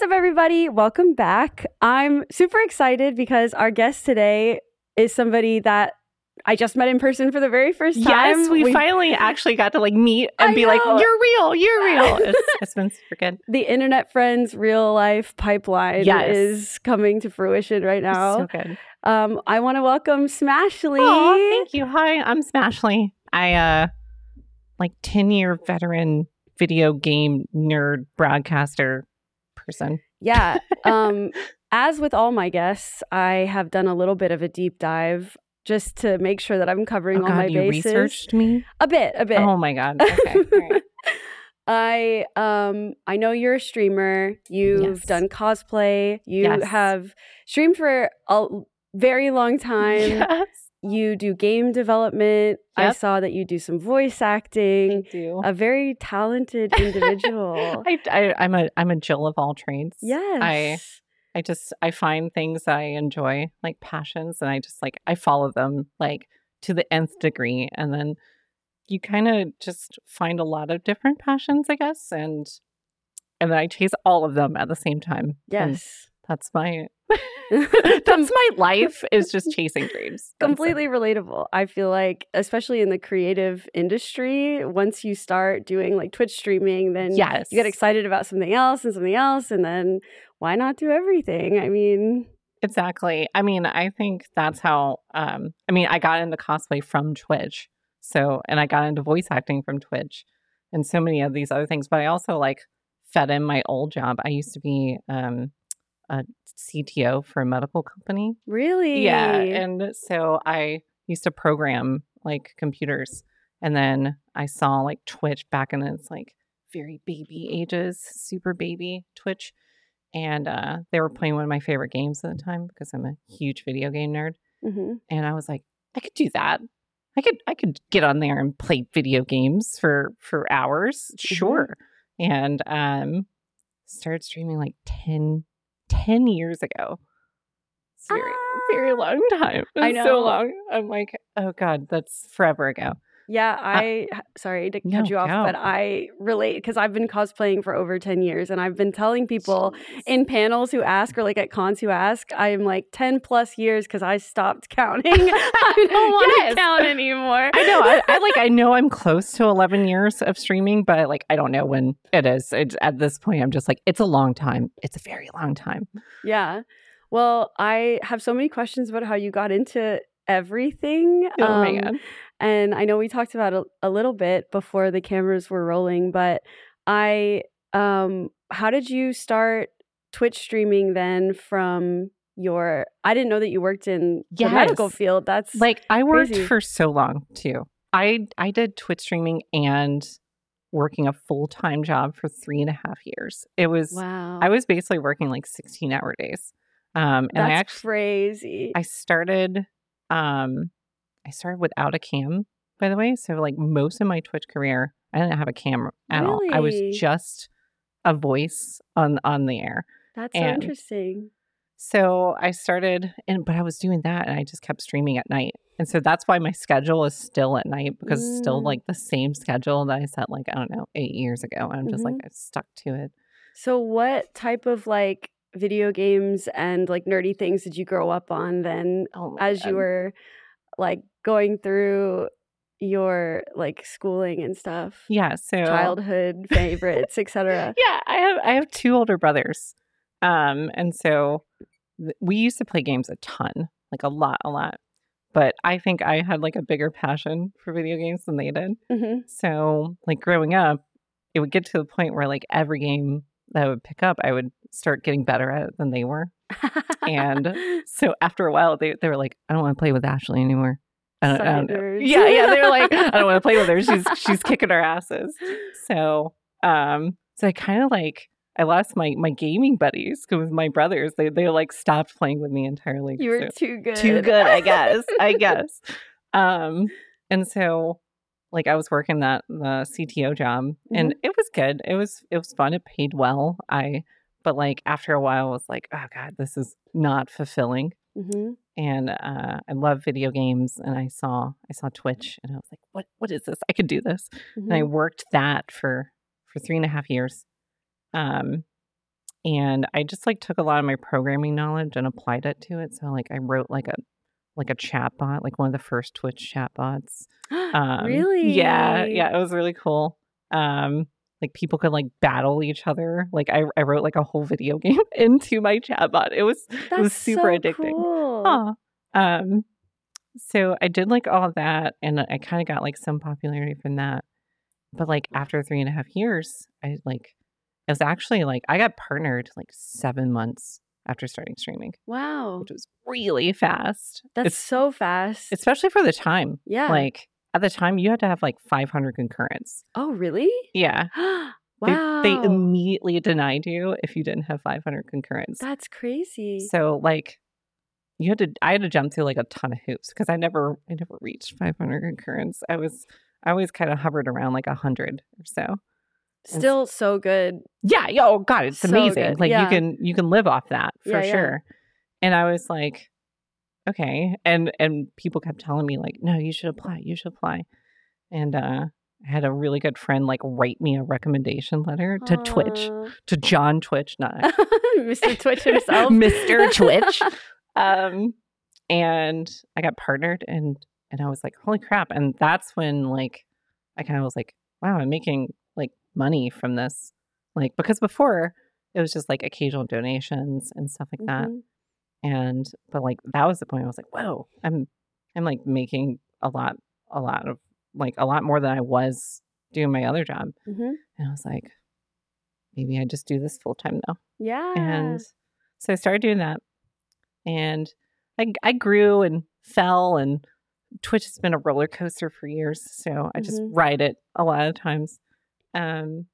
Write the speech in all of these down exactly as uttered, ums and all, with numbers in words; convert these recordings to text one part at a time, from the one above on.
up, everybody? Welcome back. I'm super excited because our guest today is somebody that I just met in person for the very first time. Yes, we, we finally actually got to like meet and I be know. like, you're real, you're real. It's, it's been super good. The Internet Friends real life pipeline yes. is coming to fruition right now. So good. Um, I want to welcome Smashly. Oh, thank you. Hi, I'm Smashly. I uh like ten year veteran video game nerd broadcaster person. Yeah. Um, as with all my guests, I have done a little bit of a deep dive just to make sure that I'm covering oh all God, my you bases. Researched me? A bit, a bit. Oh my God. Okay. Right. I um I know you're a streamer. You've yes. done cosplay. You yes. have streamed for a very long time. Yes. You do game development. Yep. I saw that you do some voice acting. I do. A very talented individual. I, I, I'm a I'm a Jill of all trades. Yes. I I just I find things I enjoy, like passions, and I just like I follow them like to the nth degree, and then you kind of just find a lot of different passions, I guess, and and then I chase all of them at the same time. Yes. And that's my that's my life is just chasing dreams. That's Completely it. Relatable. I feel like, especially in the creative industry, once you start doing like Twitch streaming, then yes. you get excited about something else and something else, and then why not do everything? I mean, exactly. I mean, I think that's how. Um, I mean, I got into cosplay from Twitch, so and I got into voice acting from Twitch, and so many of these other things. But I also like fed in my old job. I used to be. Um, a C T O for a medical company. Really? Yeah. And so I used to program like computers. And then I saw like Twitch back in its like very baby ages, super baby Twitch. And uh, they were playing one of my favorite games at the time because I'm a huge video game nerd. Mm-hmm. And I was like, I could do that. I could I could get on there and play video games for, for hours. Mm-hmm. Sure. And um, started streaming like ten ten years ago. It's very, ah, very long time. It's I know. So long. I'm like, oh God, that's forever ago. Yeah, I, uh, sorry to cut no, you off, no. but I relate because I've been cosplaying for over ten years and I've been telling people Jeez. in panels who ask or like at cons who ask, I'm like ten plus years because I stopped counting. I don't want to yes. count anymore. I know. I, I like, I know I'm close to eleven years of streaming, but like, I don't know when it is. It's, at this point, I'm just like, it's a long time. It's a very long time. Yeah. Well, I have so many questions about how you got into everything. Oh um, my God. And I know we talked about it a, a little bit before the cameras were rolling, but I, um, how did you start Twitch streaming then from your, I didn't know that you worked in yes. the medical field. That's like, I worked crazy. for so long too. I, I did Twitch streaming and working a full-time job for three and a half years. It was, wow. I was basically working like sixteen hour days. Um, and That's I actually, crazy. I started, um, I started without a cam, by the way. So like most of my Twitch career, I didn't have a camera at really? all. I was just a voice on, on the air. That's so and interesting. So I started, and but I was doing that and I just kept streaming at night. And so that's why my schedule is still at night because mm. it's still like the same schedule that I set like, I don't know, eight years ago. And I'm just mm-hmm. like, I stuck to it. So what type of like video games and like nerdy things did you grow up on then oh as God. you were like going through your like schooling and stuff? Yeah, so childhood favorites, et cetera. Yeah, I have I have two older brothers, um, and so th- we used to play games a ton, like a lot, a lot. But I think I had like a bigger passion for video games than they did. Mm-hmm. So, like growing up, it would get to the point where like every game that I would pick up, I would start getting better at it than they were. And so after a while, they they were like, I don't want to play with Ashley anymore. I don't, I don't know. Yeah, yeah. They were like, I don't want to play with her. She's she's kicking our asses. So, um, so I kind of like I lost my my gaming buddies because my brothers they they like stopped playing with me entirely. You were so, too good. Too good, I guess. I guess. Um, and so like I was working that the C T O job, mm-hmm. and it was good. It was it was fun. It paid well. I but like after a while, I was like, oh God, this is not fulfilling. Mm-hmm. And uh, I love video games, and I saw I saw Twitch, and I was like, "What? What is this? I could do this." Mm-hmm. And I worked that for for three and a half years, um, and I just like took a lot of my programming knowledge and applied it to it. So like I wrote like a like a chat bot, like one of the first Twitch chat bots. Um, Really? Yeah, yeah, it was really cool. Um, like people could like battle each other. Like I, I wrote like a whole video game into my chat bot. It was That's it was super so addicting. cool. Huh. Um, so I did like all of that, and I kind of got like some popularity from that. But like after three and a half years, I like it was actually like I got partnered like seven months after starting streaming, Wow. which was really fast. That's It's, so fast. especially for the time. Yeah. Like at the time, you had to have like five hundred concurrents. Oh, really? Yeah. Wow. They, they immediately denied you if you didn't have five hundred concurrents. That's crazy. So like you had to, I had to jump through like a ton of hoops because I never, I never reached five hundred concurrents. I was, I always kind of hovered around like a hundred or so. Still so good. Yeah. Yeah. Oh God, it's So amazing. good, Like yeah. you can, you can live off that for Yeah, yeah. sure. And I was like, okay. And, and people kept telling me like, no, you should apply. You should apply. And, uh, I had a really good friend like write me a recommendation letter to Twitch, Aw. to John Twitch, not Mister Twitch himself. Mister Twitch. Um, and I got partnered, and and I was like, holy crap! And that's when like I kind of was like, wow, I'm making like money from this, like because before it was just like occasional donations and stuff like that. Mhm. And but like that was the point I was like, whoa, I'm I'm like making a lot, a lot of like a lot more than I was doing my other job. Mhm. And I was like, maybe I just do this full time now. Yeah. And so I started doing that, and I, I grew and fell, and Twitch has been a roller coaster for years. So I just Mhm. ride it a lot of times. Um,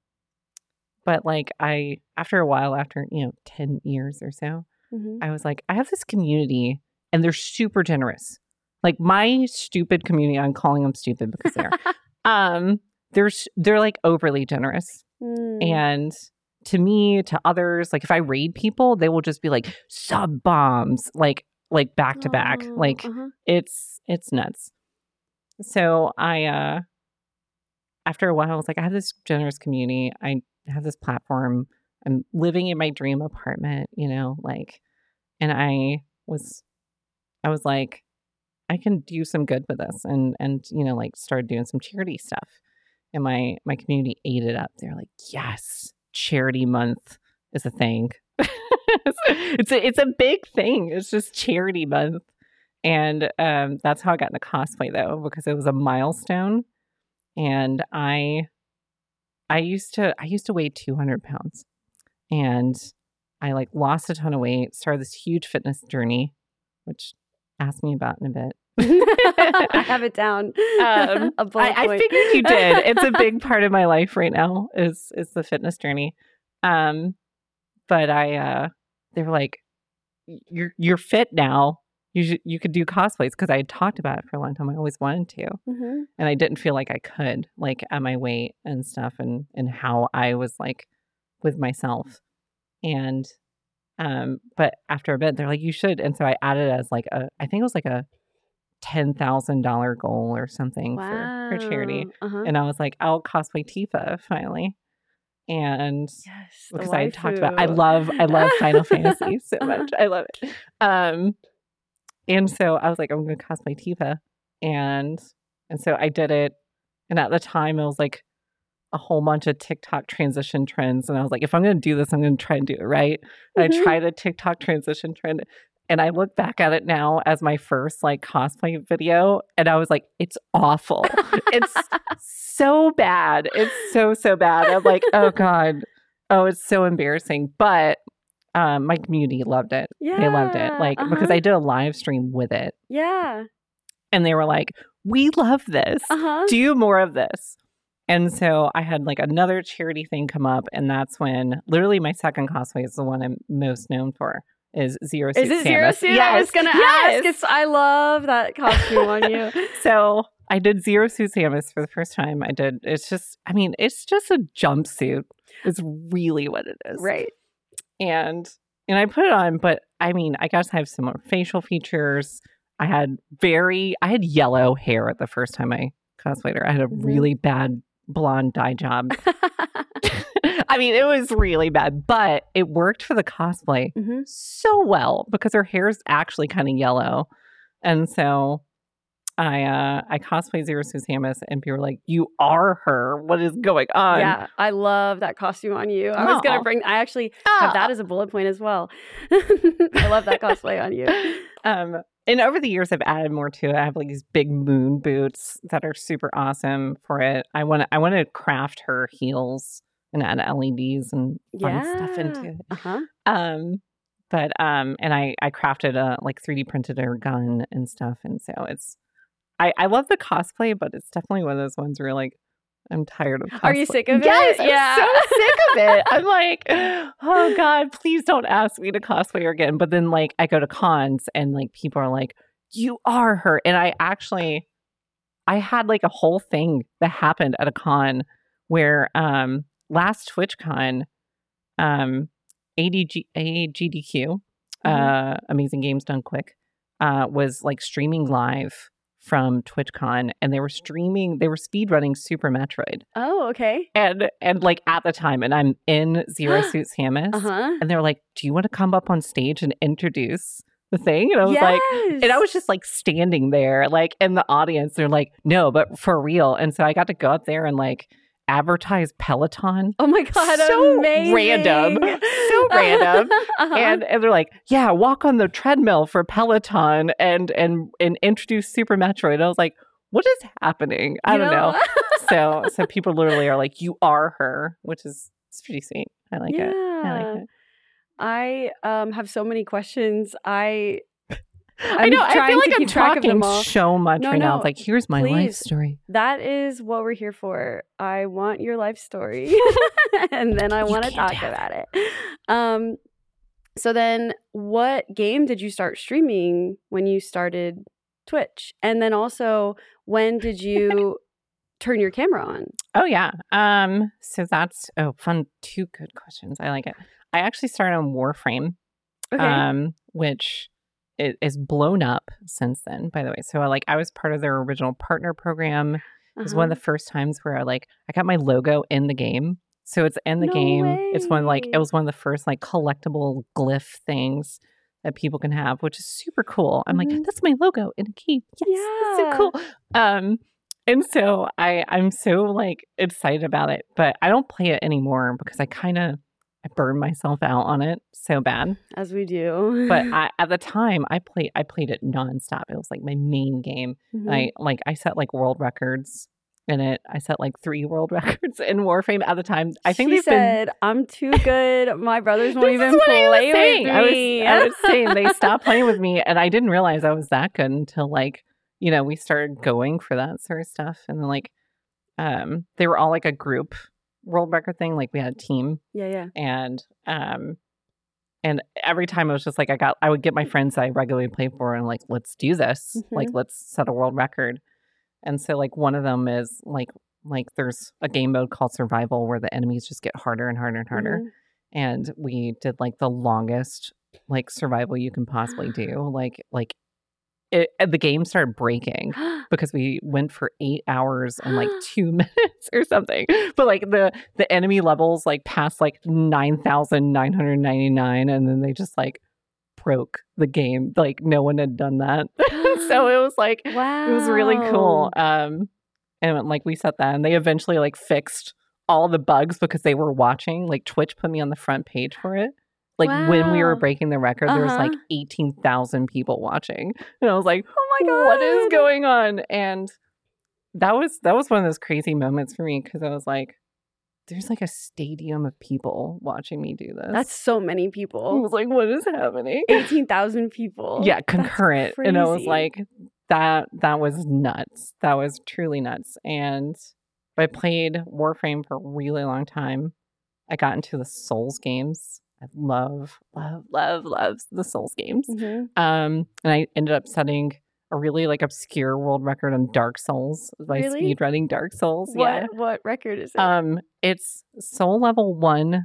but like I, after a while, after, you know, ten years or so, Mhm. I was like, I have this community and they're super generous. Like my stupid community, I'm calling them stupid because they are. um, they're, s- they're like overly generous. Mm. And to me, to others, like if I raid people, they will just be like sub bombs, like like back to back. Oh, Like uh-huh. it's it's nuts. So I uh after a while I was like, I have this generous community. I have this platform. I'm living in my dream apartment, you know, like and I was I was like, I can do some good with this, and and you know, like started doing some charity stuff. And my my community ate it up. They're like, yes, charity month is a thing. it's a it's a big thing. It's just charity month. And um, that's how I got into cosplay though, because it was a milestone. And I I used to I used to weigh two hundred pounds, and I like lost a ton of weight, started this huge fitness journey, which ask me about in a bit. I have it down. Um, a bullet I, I point. figured you did. It's a big part of my life right now is is the fitness journey. Um, but I uh, they were like, you're you're fit now. You should you could do cosplays because I had talked about it for a long time. I always wanted to, Mhm. and I didn't feel like I could, like at my weight and stuff, and and how I was like with myself. And um, but after a bit, they're like, you should, and so I added it as like a, I think it was like a ten thousand dollar goal or something Wow. for for charity. Uh-huh. And I was like, I'll cosplay Tifa finally. And Yes, the because I had talked about I waifu. love I love Final Fantasy so much. I love it. Um and so I was like, I'm gonna cosplay Tifa. And and so I did it. And at the time it was like a whole bunch of TikTok transition trends. And I was like, if I'm gonna do this, I'm gonna try and do it right. And Mhm. I tried a TikTok transition trend. And I look back at it now as my first like cosplay video, and I was like, it's awful. It's so bad. It's so, so bad. I'm like, oh God. Oh, it's so embarrassing. But um, my community loved it. They loved it. Yeah, Like, because uh-huh. I did a live stream with it. Yeah. And they were like, we love this. Uh-huh. Do more of this. And so I had like another charity thing come up. And that's when literally my second cosplay is the one I'm most known for. Is Zero Suit Is it Zero Samus. Suit? Yes. I was gonna yes. ask. It's I love that costume on you. So I did Zero Suit Samus for the first time. I did. It's just, I mean, it's just a jumpsuit. It's really what it is. Right. And and I put it on, but I mean, I guess I have similar facial features. I had very, I had yellow hair the first time I cosplayed her. I had a Mhm. really bad blonde dye job. I mean, it was really bad, but it worked for the cosplay Mhm. so well because her hair's actually kind of yellow. And so I uh, I cosplayed Zero Suit Samus, and people were like, "You are her. What is going on?" Yeah, I love that costume on you. I was Aw. gonna bring. I actually have Aw. that as a bullet point as well. I love that cosplay on you. Um, and over the years, I've added more to it. I have like these big moon boots that are super awesome for it. I want to I want to craft her heels and add L E Ds and fun Yeah. stuff into it. Uh huh. Um, but um, and I I crafted a like three D printed her gun and stuff, and so it's I I love the cosplay, but it's definitely one of those ones where you're like, I'm tired of cosplay. Are you sick of yes, it? I'm Yeah. so sick of it. I'm like, oh God, please don't ask me to cosplay her again. But then like I go to cons and like people are like, you are her. And I actually I had like a whole thing that happened at a con where um last TwitchCon, um A D G A G D Q, Mhm. uh Amazing Games Done Quick, uh was like streaming live from TwitchCon, and they were streaming they were speedrunning Super Metroid. Oh, okay. And and like at the time, and I'm in Zero Suit Samus, Uh huh. and they're like, "Do you want to come up on stage and introduce the thing?" And I was like, and I was just like standing there, like in the audience. They're like, "No, but for real." And so I got to go up there and like advertise Peloton. Oh my God, So amazing. random. So random. Uh-huh. And, and they're like, yeah, walk on the treadmill for Peloton and and and introduce Super Metroid. I was like, what is happening? I You don't know. so so people literally are like, you are her, which is it's pretty sweet. I like yeah. it. I like it. I um have so many questions. I I I'm know. I trying feel to like I'm keep track of them talking all. so much No, right now. no, It's like, here's my life please. story. That is what we're here for. I want your life story, and then I You want to can't talk have about it. Um, so then, what game did you start streaming when you started Twitch? And then also, when did you turn your camera on? Oh yeah. Um. So that's oh fun. Two good questions. I like it. I actually started on Warframe. Okay. Um, which is, is blown up since then, by the way. So I like I was part of their original partner program. It was one of the first times where I like I got my logo in the game. So it's in the No game. It's one like way. it was one of the first like collectible glyph things that people can have, which is super cool. I'm Mhm. like, that's my logo in a game. Yes, that's so Yeah. cool. Um, and so I I'm so like excited about it, but I don't play it anymore because I kind of I burned myself out on it so bad. As we do. But I, at the time, I played I played it nonstop. It was like my main game. Mhm. I like I set like world records in it. I set like three world records in Warframe at the time. I think she they've said, "I'm too good. My brothers won't This even is what I was play saying. with I was me." I was saying they stopped playing with me, and I didn't realize I was that good until like you know we started going for that sort of stuff, and then like um they were all like a group world record thing. Like we had a team. yeah, yeah. And um and every time I was just like I got I would get my friends that I regularly play for and like let's do this. Like Mhm. let's set a world record. And so like one of them is like like there's a game mode called survival where the enemies just get harder and harder and harder. Mhm. And we did like the longest like survival you can possibly do. Like like it, the game started breaking because we went for eight hours and like two minutes or something. But like the the enemy levels like passed like nine thousand nine hundred ninety-nine, and then they just like broke the game. Like no one had done that. So it was like Wow. it was really cool. Um and like we set that, and they eventually like fixed all the bugs because they were watching. Like Twitch put me on the front page for it. Like when we were Wow. breaking the record, there was like Uh-huh. eighteen thousand people watching. And I was like, Oh my god. what is going on? And that was that was one of those crazy moments for me because I was like, there's like a stadium of people watching me do this. That's so many I people. was like, what is happening? eighteen thousand people. Yeah, That's concurrent. And I was crazy. like, that that was nuts. That was truly nuts. And I played Warframe for a really long time. I got into the Souls games. I love, love, love, love the Souls games. Mhm. Um, and I ended up setting a really like obscure world record on Dark Souls by Really? speedrunning Dark Souls. What Yeah. what record is it? Um, it's Soul level one,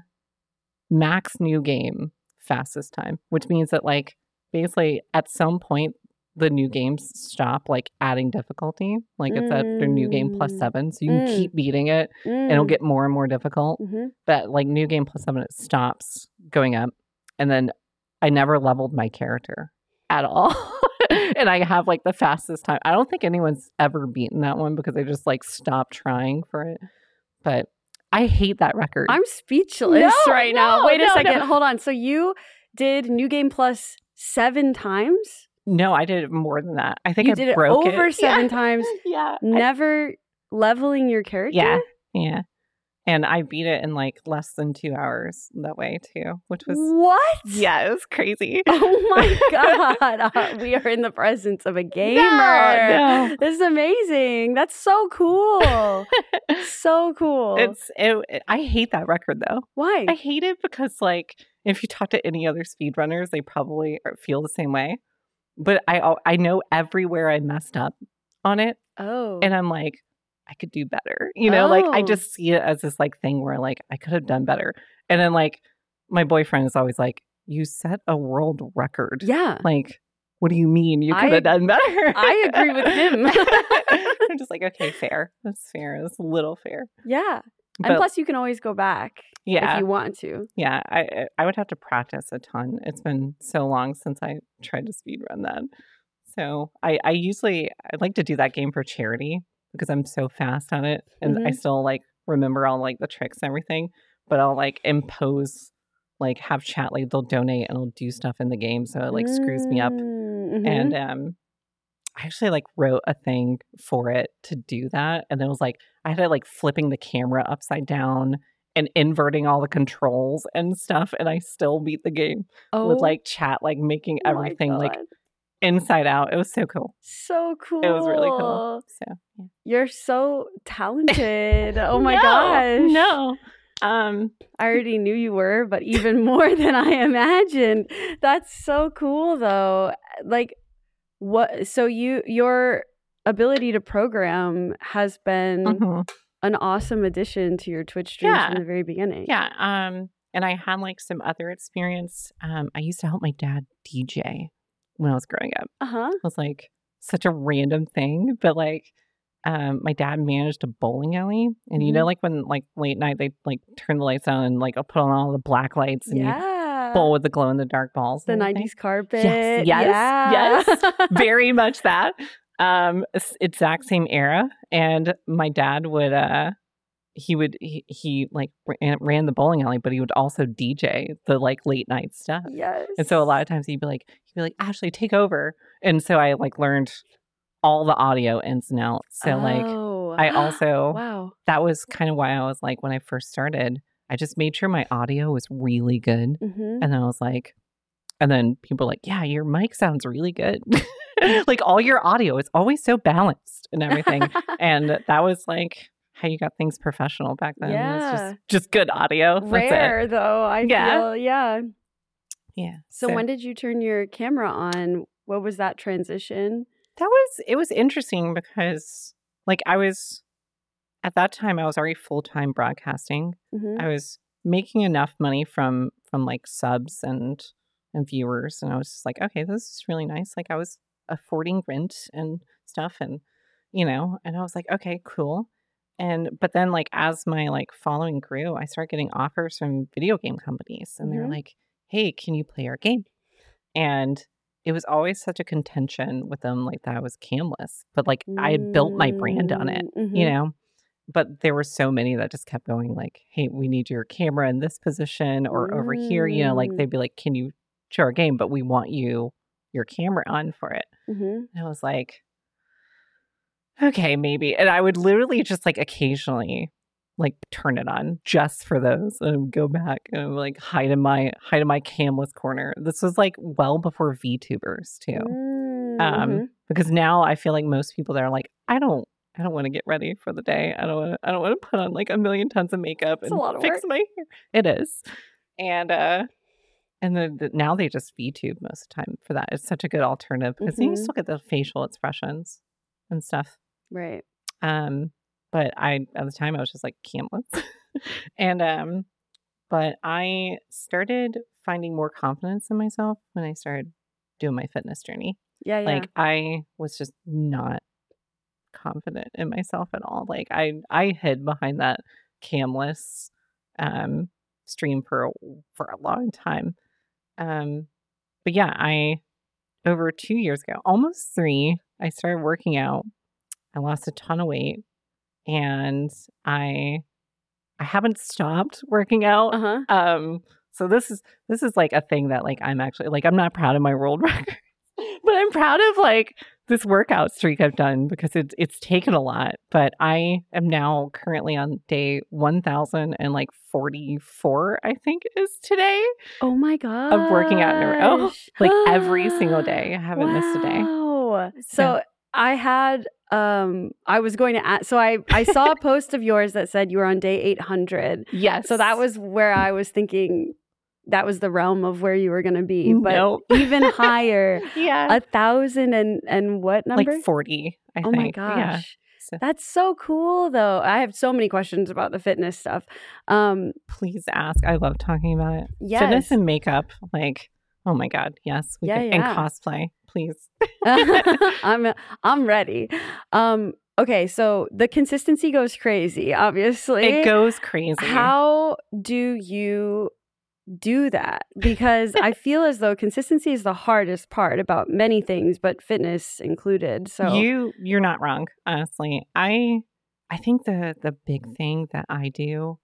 max new game, fastest time, which means that like basically at some point the new games stop like adding difficulty. Like it's at their new game plus Mm. seven. So you can Mm. keep beating it and it'll Mm. get more and more difficult. Mhm. But like new game plus seven, it stops going up. And then I never leveled my character at all. And I have like the fastest time. I don't think anyone's ever beaten that one because they just like stopped trying for it. But I hate that record. I'm speechless No, right no, now. Wait a no, second. no. Hold on. So you did New Game Plus seven times? No, I did it more than that. I think You I did it broke over it. seven Yeah. times, Yeah. I- never leveling your character? yeah. Yeah. And I beat it in like less than two hours that way too, which was What? yeah, it was crazy. Oh my god. Uh, we are in the presence of a gamer. No, no. This is amazing. That's so cool. So cool. It's it, it- I hate that record though. Why? I hate it because like if you talk to any other speedrunners, they probably are- feel the same way. But I al- I know everywhere I messed up on it, oh. and I'm like, I could do better. You know, like I Oh. just see it as this like thing where like I could have done better. And then like my boyfriend is always like, you set a world record. yeah. Like, what do you mean you could I- have done better? I agree with him. I'm just like, okay, fair. That's fair. That's a little fair. Yeah. And But plus you can always go back yeah, if you want to. yeah. I I would have to practice a ton. It's been so long since I tried to speed run that. So I I usually I like to do that game for charity because I'm so fast on it, and I Mhm. still like remember all like the tricks and everything. But I'll like impose like have chat like they'll donate and I'll do stuff in the game, so it like screws me up. Mm, mhm. And um I actually like wrote a thing for it to do that. And then it was like I had it like flipping the camera upside down and inverting all the controls and stuff. And I still beat the game oh, with like chat, like making my everything like God. inside out. It was so cool. So cool. It was really cool. So yeah. You're so talented. Oh my No, gosh. No. Um I already knew you were, but even more than I imagined. That's so cool though. Like what so you your ability to program has been mhm. an awesome addition to your Twitch streams Yeah. from the very beginning. Yeah. Um and I had like some other experience. Um I used to help my dad D J when I was growing up. Uh-huh. It was like such a random thing, but like um my dad managed a bowling alley, and you know Mhm. like when like late night they like turn the lights on and like I'll put on all the black lights and you Yeah. bowl with the glow in the dark balls. The and everything. nineties carpet. yes, yeah. yes, very much that. Um, it's- exact same era, and my dad would uh he would he, he like ran, ran the bowling alley, but he would also D J the like late night stuff. Yes. And so a lot of times he'd be like, he'd be like, Ashley, take over. And so I like learned all the audio ins and outs. So like Oh. I also Wow. that was kind of why I was like when I first started, I just made sure my audio was really good. Mm-hmm. And then I was like, and then people were like, yeah, your mic sounds really good. Like all your audio is always so balanced and everything. And that was like how you got things professional back then. It was Yeah. just, just good audio. That's it. Rare though, I Yeah. feel. Yeah. Yeah. So when did you turn your camera on? What was that transition? That was it was interesting because like I was at that time I was already full-time broadcasting. Mm-hmm. I was making enough money from from like subs and and viewers, and I was just like, okay, this is really nice. Like I was affording rent and stuff, and you know, and I was like, okay, cool. And but then like as my like following grew, I started getting offers from video game companies, and they're Mhm. like, hey, can you play our game? And it was always such a contention with them, like that I was camless, but like I had built my brand on it, Mm-hmm. you know. But there were so many that just kept going, like, "Hey, we need your camera in this position or over here." You know, like Mm. they'd be like, "Can you show our game?" But we want you your camera on for it. Mm-hmm. And I was like, "Okay, maybe." And I would literally just like occasionally like turn it on just for those and go back and like hide in my hide in my camless corner. This was like well before VTubers too. Mm-hmm. Um, because now I feel like most people that are like, I don't I don't want to get ready for the day. I don't want to I don't want to put on like a million tons of makeup It's a and lot of fix work. my hair. It is. And uh and then the, now they just VTube most of the time for that. It's such a good alternative because then you Mhm. still get the facial expressions and stuff. Right. Um, but I at the time I was just like camless. and um but I started finding more confidence in myself when I started doing my fitness journey. Yeah, yeah. Like I was just not confident in myself at all. Like I I hid behind that camless um stream for a, for a long time. Um but yeah, I over two years ago, almost three, I started working out. I lost a ton of weight and I I haven't stopped working out. Uh-huh. Um so this is this is like a thing that like I'm actually like I'm not proud of my world record. But I'm proud of like this workout streak I've done because it's it's taken a lot. But I am now currently on day one thousand forty-four, I think is today. Oh my god. Of working out in a row. Like every single day. I haven't wow. missed a day. So, So I had um I was going to ask, so I I saw a post of yours that said you were on day eight hundred. yes. So that was where I was thinking that was the realm of where you were going to be, but Nope. even higher. yeah. A thousand and and what number? Like forty, I oh think. my gosh. Yeah. So That's so cool though. I have so many questions about the fitness stuff. Um please ask. I love talking about it. yes. Fitness and makeup, like oh my god, yes. We Yeah, can, yeah. And cosplay, please. I'm I'm ready. Um okay, so the consistency goes crazy, obviously. It goes crazy. How do you do that? Because I feel as though consistency is the hardest part about many things, but fitness included. So you you're not wrong, honestly. I I think the the big thing that I do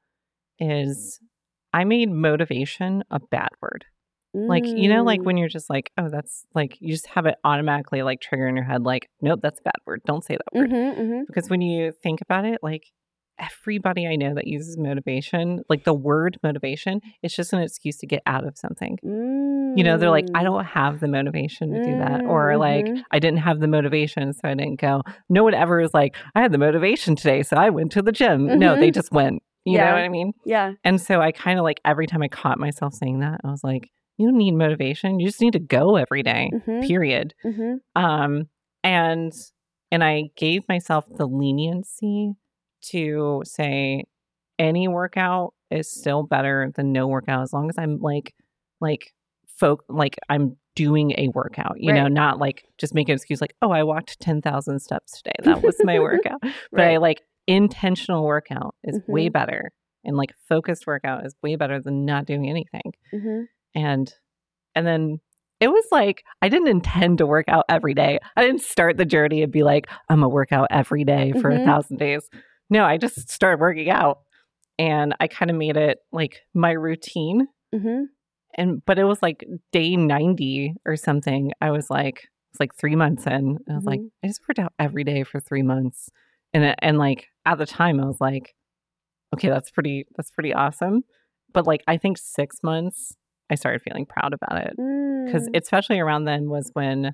is I made motivation a bad word. Like, you know, like when you're just like, oh, that's like, you just have it automatically like trigger in your head, like, nope, that's a bad word. Don't say that word. Mm-hmm, mm-hmm. Because when you think about it, like everybody I know that uses motivation, like the word motivation, it's just an excuse to get out of something. Mm. You know, they're like, I don't have the motivation to do that. Or like, Mm-hmm. I didn't have the motivation, so I didn't go. No one ever is like, I had the motivation today, so I went to the gym. Mm-hmm. No, they just went. You Yeah. know what I mean? Yeah. And so I kind of like, every time I caught myself saying that, I was like, you don't need motivation. You just need to go every day, Mm-hmm. period. Mm-hmm. Um, and and I gave myself the leniency to say any workout is still better than no workout as long as I'm like like folk like I'm doing a workout, you know, Right. not like just make an excuse like, oh, I walked ten thousand steps today. That was my workout. But Right. I like intentional workout is Mm-hmm. way better. And like focused workout is way better than not doing anything. Mm-hmm. And and then it was like I didn't intend to work out every day. I didn't start the journey and be like, I'm gonna work out every day for Mhm. a thousand days. No, I just started working out, and I kind of made it like my routine. Mm-hmm. And but it was like day ninety or something. I was like, it's like three months in. And I was like, I just worked out every day for three months, and it- and like at the time, I was like, okay, that's pretty that's pretty awesome. But like I think six months. I started feeling proud about it because Mm. especially around then was when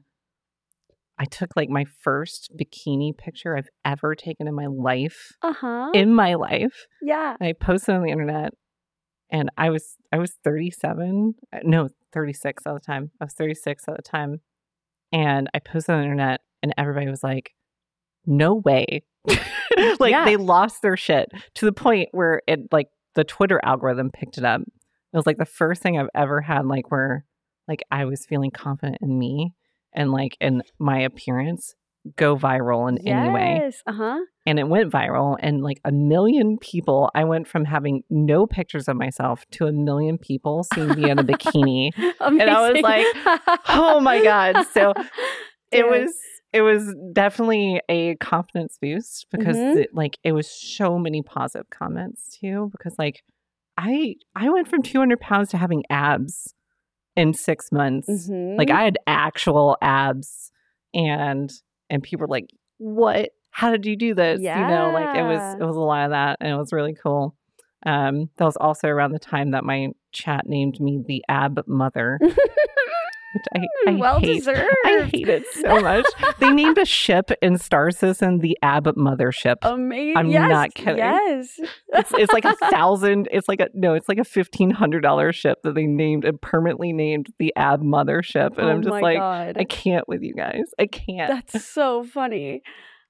I took like my first bikini picture I've ever taken in my life, Uh-huh. in my life. Yeah. And I posted on the internet and I was, I was thirty-seven, uh, no, thirty-six at the time. I was thirty-six at the time. And I posted on the internet and everybody was like, no way. Like Yeah. they lost their shit to the point where it like the Twitter algorithm picked it up. It was like the first thing I've ever had, like where like I was feeling confident in me and like in my appearance go viral in any way. Yes. Uh-huh. And it went viral and like a million people. I went from having no pictures of myself to a million people seeing me in a bikini. Amazing. And I was like, oh my God. So it Yes. was it was definitely a confidence boost because Mhm. it, like it was so many positive comments too because like I I went from two hundred pounds to having abs in six months. Mhm. Like I had actual abs and and people were like, what? How did you do this? You know, like it was Yeah. it was a lot of that and it was really cool. Um, that was also around the time that my chat named me the Ab Mother, which I, I well hate. deserved. I hate it so much. They named a ship in Star Citizen the Ab Mothership. Amazing. I'm yes. not kidding. Yes. It's, it's like a thousand. It's like a no. It's like a fifteen hundred dollar ship that they named and permanently named the Ab Mothership. And oh I'm just my like, God. I can't with you guys. I can't. That's so funny.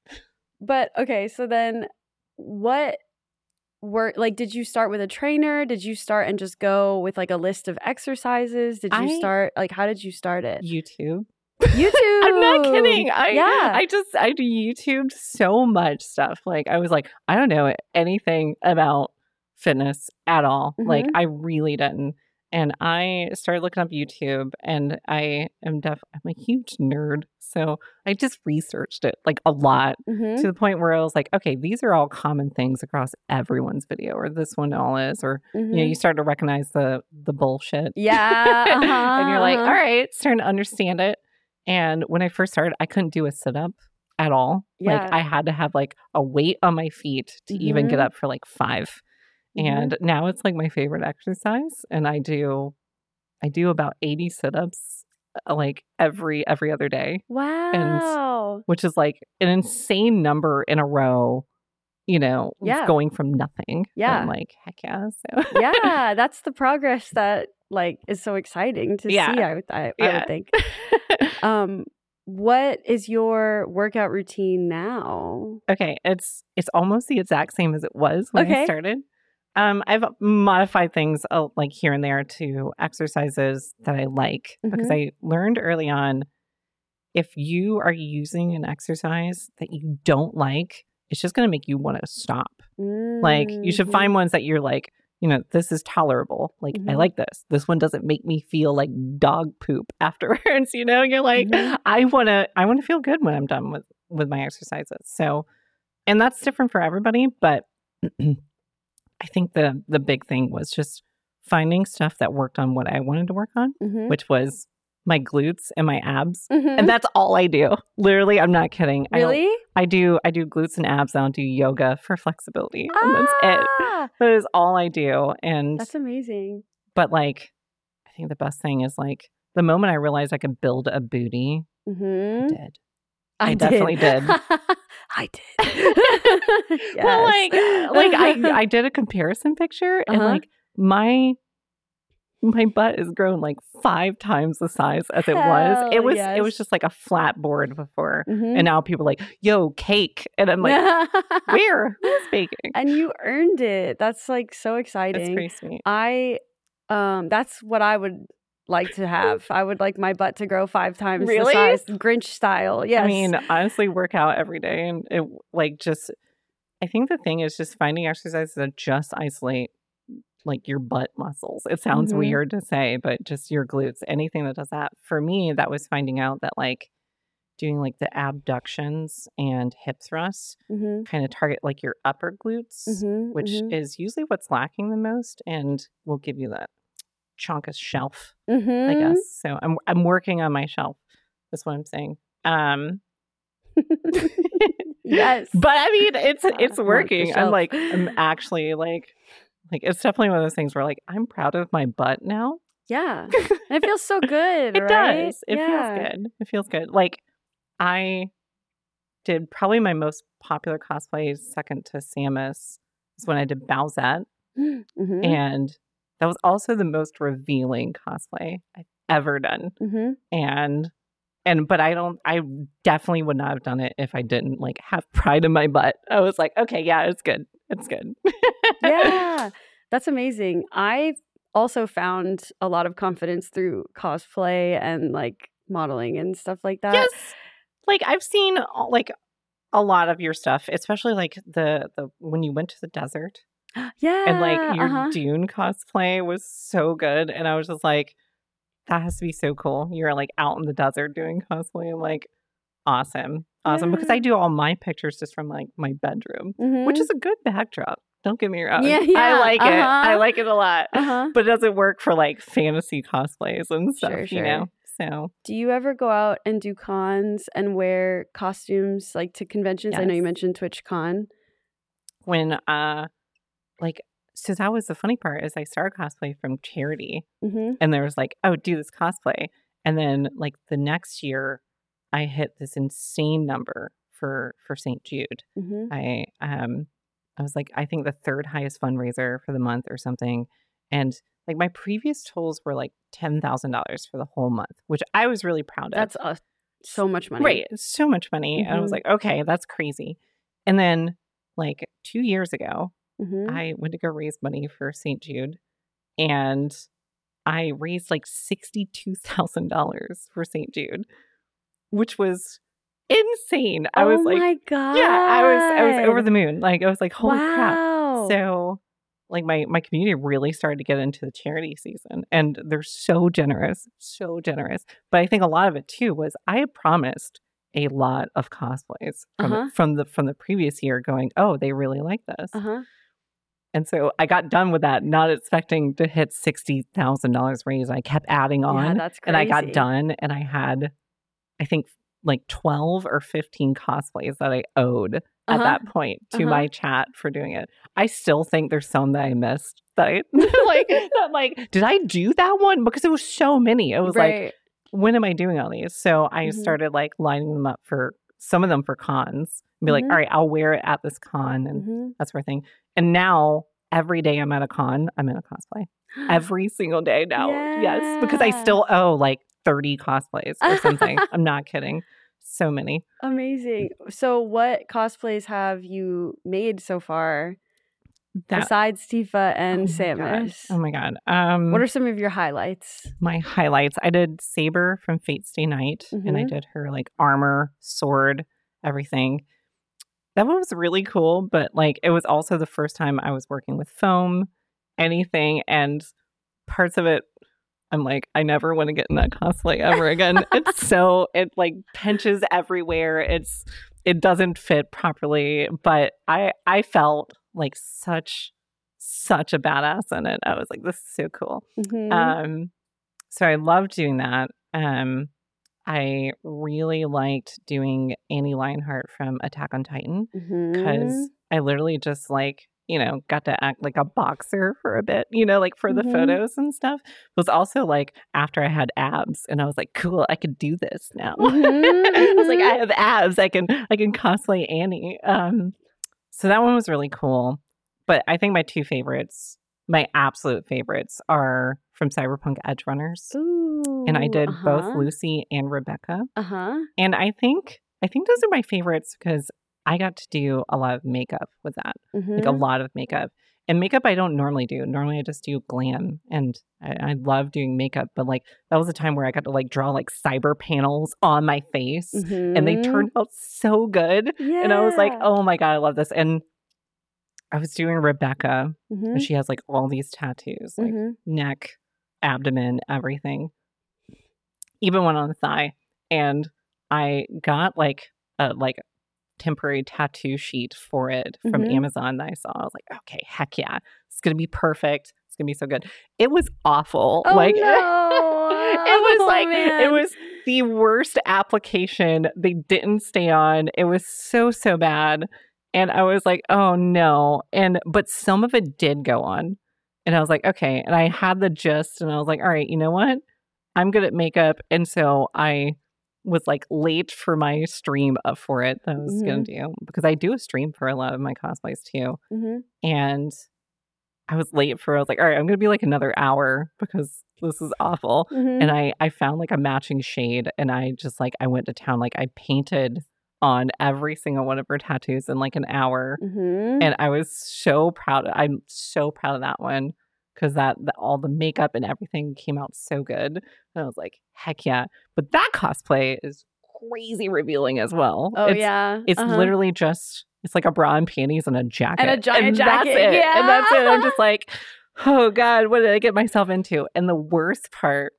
But okay, so then what were like did you start with a trainer? Did you start and just go with like a list of exercises? Did you I- start like how did you start it? YouTube. YouTube. I'm not kidding. I Yeah. I just I YouTubed so much stuff. Like I was like, I don't know anything about fitness at all. Mhm. Like I really didn't. And I started looking up YouTube, and I am def I'm a huge nerd. So I just researched it like a lot Mhm. to the point where I was like, okay, these are all common things across everyone's video, or this one all is, or you know, Mhm. you start to recognize the the bullshit. Yeah. And you're like, uh-huh, all uh-huh. right, starting to understand it. And when I first started, I couldn't do a sit up at all. Like Yeah. I had to have like a weight on my feet to even get Mhm. up for like five. Mhm. And now it's like my favorite exercise. And I do I do about eighty sit-ups uh, like every every other day. And Wow. which is like an insane number in a row, you know, Yeah. going from nothing. But I'm Yeah. like, heck yeah. So Yeah, that's the progress that like is so exciting to see, yeah. I would I, I Yeah. would think. Um what is your workout routine now? Okay, it's it's almost the exact same as it was when I Okay. started. Um, I've modified things uh, like here and there to exercises that I like because Mhm. I learned early on if you are using an exercise that you don't like, it's just going to make you want to stop. Like you should Mhm. find ones that you're like, you know, this is tolerable. Like I Mhm. like this. This one doesn't make me feel like dog poop afterwards. You know, you're like, Mhm. I want to, I want to feel good when I'm done with with my exercises. So, and that's different for everybody, but I think the the big thing was just finding stuff that worked on what I wanted to work on, Mhm. which was my glutes and my abs. Mhm. And that's all I do. Literally, I'm not kidding. I don't Really? I do I do glutes and abs. I don't do yoga for flexibility. And that's it. Ah, That is all I do. And that's amazing. but like I think the best thing is like the moment I realized I could build a booty, I Mhm. did. I I did. definitely did. I did. Well, like Yes. uh, like I I did a comparison picture, and Uh-huh. like my my butt is grown like five times the size as it was. It Hell was it was yes. just like a flat board before, and Mhm. now people are like, "Yo, cake," and I'm like, "Where? Who's baking?" And you earned it. That's like so It's exciting. pretty sweet. I um that's what I would like to have. I would like my butt to grow five times the Really? size, Grinch style. Yes. I mean, honestly, work out every day, and it like just. I think the thing is just finding exercises that just isolate like your butt muscles. It sounds Mhm. weird to say, but just your glutes, anything that does that. For me, that was finding out that like doing like the abductions and hip thrusts Mhm. kind of target like your upper glutes, Mhm. which Mhm. is usually what's lacking the most and will give you that chonkus shelf, I Mhm. guess. So I'm I'm working on my shelf. That's what I'm saying. Um Yes. But I mean, it's Ah, it's mark the working. I'm shelf. like I'm actually like like it's definitely one of those things where like I'm proud of my butt now. Yeah. And it feels so good, It right? does. It Yeah. feels good. It feels good. Like I did probably my most popular cosplay second to Samus is when I did Bowsette. Mhm. And that was also the most revealing cosplay I've ever done. Mhm. And and but I don't I definitely would not have done it if I didn't like have pride in my butt. I was like, okay, yeah, it's good. It's good. Yeah. That's amazing. I've also found a lot of confidence through cosplay and like modeling and stuff like that. Yes. Like I've seen all- like a lot of your stuff, especially like the the when you went to the desert Yeah. and like your uh-huh. Dune cosplay was so good, and I was just like, that has to be so cool. You're like out in the desert doing cosplay. I'm like, awesome, awesome, because I Yeah. do all my pictures just from like my bedroom, which Mhm. is a good backdrop. Don't get me wrong. Yeah, I yeah. like it. I Uh-huh. like it a lot, Uh-huh. but it doesn't work for like fantasy cosplays and stuff, Sure, you sure. know. So Do you ever go out and do cons and wear costumes like to conventions? I know you yes, mentioned TwitchCon. when uh, like so that was the funny part is I started cosplay from charity. Mm-hmm. And there was like, oh, do this cosplay. And then like the next year I hit this insane number for for Saint Jude. Mm-hmm. I um I was like, I think the third highest fundraiser for the month or something. And like my previous totals were like ten thousand dollars for the whole month, which I was really proud of. That's uh, so much money. Right. So much money. And I was Mhm. like, okay, that's crazy. And then like two years ago, Mm-hmm. I went to go raise money for Saint Jude, and I raised like sixty-two thousand dollars for Saint Jude. which was insane. I oh was like, my God. yeah, I was I was over the moon. Like I was like, holy wow. crap. So like my my community really started to get into the charity season, and they're so generous, so generous. But I think a lot of it too was I had promised a lot of cosplays from Uh-huh. from the from the previous year, going, oh, they really like this. Uh-huh. And so I got done with that, not expecting to hit sixty thousand dollars raise. I kept adding on, Yeah, that's and I got crazy. done, and I had, I think, like twelve or fifteen cosplays that I owed at Uh-huh. that point to Uh-huh. my chat for doing it. I still think there's some that I missed. That I like, that like, did I do that one? Because it was so many. It was like, Right. when am I doing all these? So I Mhm. started like lining them up for some of them for cons. And be like, Mhm. all right, I'll wear it at this con and Mhm. that sort of thing. And now every day I'm at a con, I'm in a cosplay. Every single day now. Yes. Because I Yeah. still owe like thirty cosplays or something. I'm not kidding. So many. Amazing. So what cosplays have you made so far That besides Tifa oh and my god. Samus? Oh my god. Um What are some of your highlights? my highlights? I did Saber from Fate Stay Night, and I Mhm. did her like armor, sword, everything. That one was really cool, but like it was also the first time I was working with foam, anything, and parts of it I'm like, I never want to get in that cosplay ever again. It's so it like pinches everywhere. It's it doesn't fit properly, but I I felt like such such a badass in it. I was like, this is so cool. Mhm. Um so I loved doing that. Um I really liked doing Annie Lionheart from Attack on Titan because Mhm. I literally just like, you know, got to act like a boxer for a bit, you know, like for the Mhm. photos and stuff. It was also like after I had abs and I was like, cool, I could do this now. Mhm. I was like, Mhm. I have abs. I can I can cosplay Annie. Um so that one was really cool. But I think my two favorites, my absolute favorites are from Cyberpunk Edge Runners. And I Ooh. did both Uh-huh. Lucy and Rebecca. Uh-huh. And I think I think those are my favorites because I got to do a lot of makeup with that. Like a Mhm. lot of makeup. And makeup I don't normally do. Normally I just do glam. And I, I love doing makeup. But like that was a time where I got to like draw like cyber panels on my face. And they Mhm. turned out so good. And I was like, Yeah. oh my God, I love this. And I was doing Rebecca. And Mhm. she has like all these tattoos, like Mhm. neck, abdomen, everything. Even one on the thigh. And I got like a like temporary tattoo sheet for it from Mhm. Amazon that I saw. I was like, okay, heck yeah. It's gonna be perfect. It's gonna be so good. It was awful. Oh like no. it was Oh, like man. it was the worst application. They didn't stay on. It was so, so bad. And I was like, oh no. And but some of it did go on. And I was like, okay. And I had the gist and I was like, all right, you know what? I'm good at makeup. And so I was like late for my stream up for it that I was Mhm. going to do because I do a stream for a lot of my cosplays too. Mhm. And I was late for, I was like, all right, I'm going to be like another hour because this is awful. Mhm. And I, I found like a matching shade and I just like, I went to town. Like I painted on every single one of her tattoos in like an hour. Mhm. And I was so proud. I'm so proud of that one because that, that all the makeup and everything came out so good. And I was like, heck yeah. But that cosplay is crazy revealing as well. Oh it's, yeah. It's Uh-huh. literally just, it's like a bra and panties and a jacket. And a giant That's jacket, it. yeah. And that's it. I'm just like, oh God, what did I get myself into? And the worst part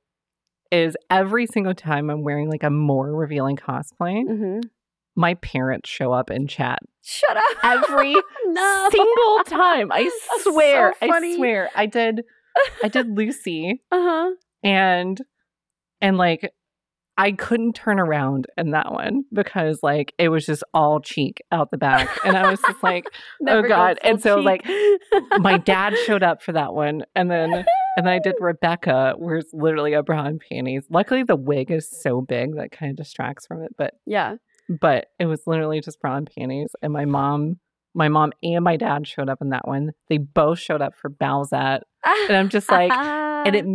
is every single time I'm wearing like a more revealing cosplay, Mhm. my parents show up in chat. Shut up. Every no. single time. I That's swear. so I funny. swear. I did I did Lucy Uh-huh. and and like I couldn't turn around in that one because like it was just all cheek out the back. And I was just like, Never oh go God. full And so cheek. like my dad showed up for that one. And then and then I did Rebecca, where it's literally a bra and panties. Luckily the wig is so big that kind of distracts from it. But Yeah. but it was literally just bra and panties. And my mom, my mom and my dad showed up in that one. They both showed up for Bowsette. And I'm just like, and it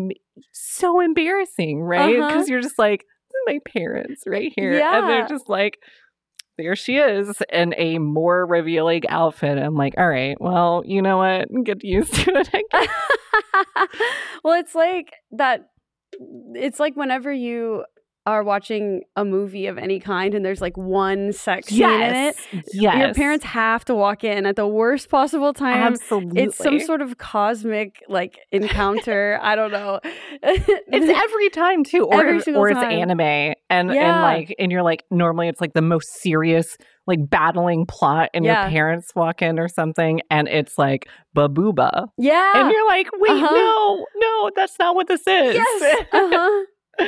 so embarrassing, right? Because Uh-huh. you're just like, this is my parents right here. Yeah. And they're just like, there she is in a more revealing outfit. I'm like, all right, well, you know what? Get used to it, I guess. Well, it's like that. It's like whenever you are watching a movie of any kind and there's like one sex scene yes. in it, yes. your parents have to walk in at the worst possible time. Absolutely. It's some sort of cosmic like encounter. I don't know. It's every time too, or Every single or it's time. anime, and and Yeah. like and you're like normally it's like the most serious like battling plot, and Yeah. your parents walk in or something, and it's like babooba, Yeah. and you're like, wait, Uh-huh. no, no, that's not what this is. Yes. Uh-huh.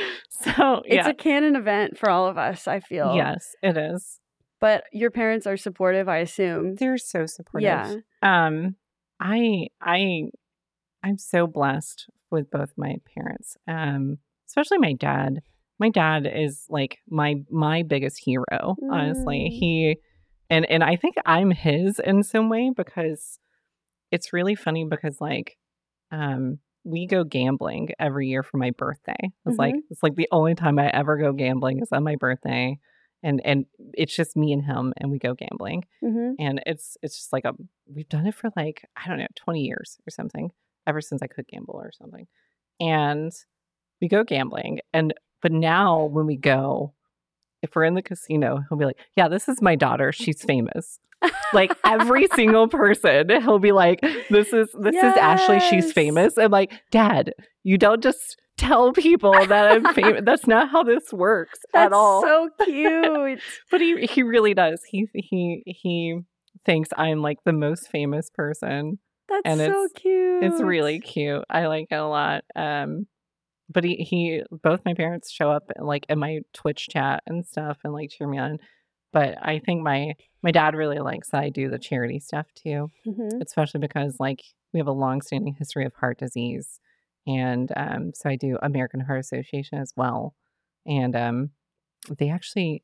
So It's yeah, a canon event for all of us, I feel. yes, it is. But your parents are supportive, I assume. They're so supportive. Yeah. Um, I I I'm so blessed with both my parents. Um, especially my dad. My dad is like my my biggest hero, honestly. Mm. He and and I think I'm his in some way, because it's really funny because like um we go gambling every year for my birthday. It's like Mhm. it's like the only time I ever go gambling is on my birthday. And and it's just me and him, and we go gambling. Mhm. And it's it's just like a we've done it for like, I don't know, twenty years or something, ever since I could gamble or something. And we go gambling, and but now when we go, if we're in the casino, he'll be like, yeah, this is my daughter, she's famous. Like every single person, he'll be like, this is this is Ashley, she's Yes. famous. I'm like, Dad, you don't just tell people that I'm famous. That's not how this works That's at all. so cute. But he he really does. He he he thinks I'm like the most famous person. That's And so it's- cute. It's really cute. I like it a lot. Um but he, he both my parents show up like in my Twitch chat and stuff and like cheer me on. But I think my my dad really likes that I do the charity stuff too, Mhm. especially because like we have a long-standing history of heart disease, and um so I do American Heart Association as well. And um they actually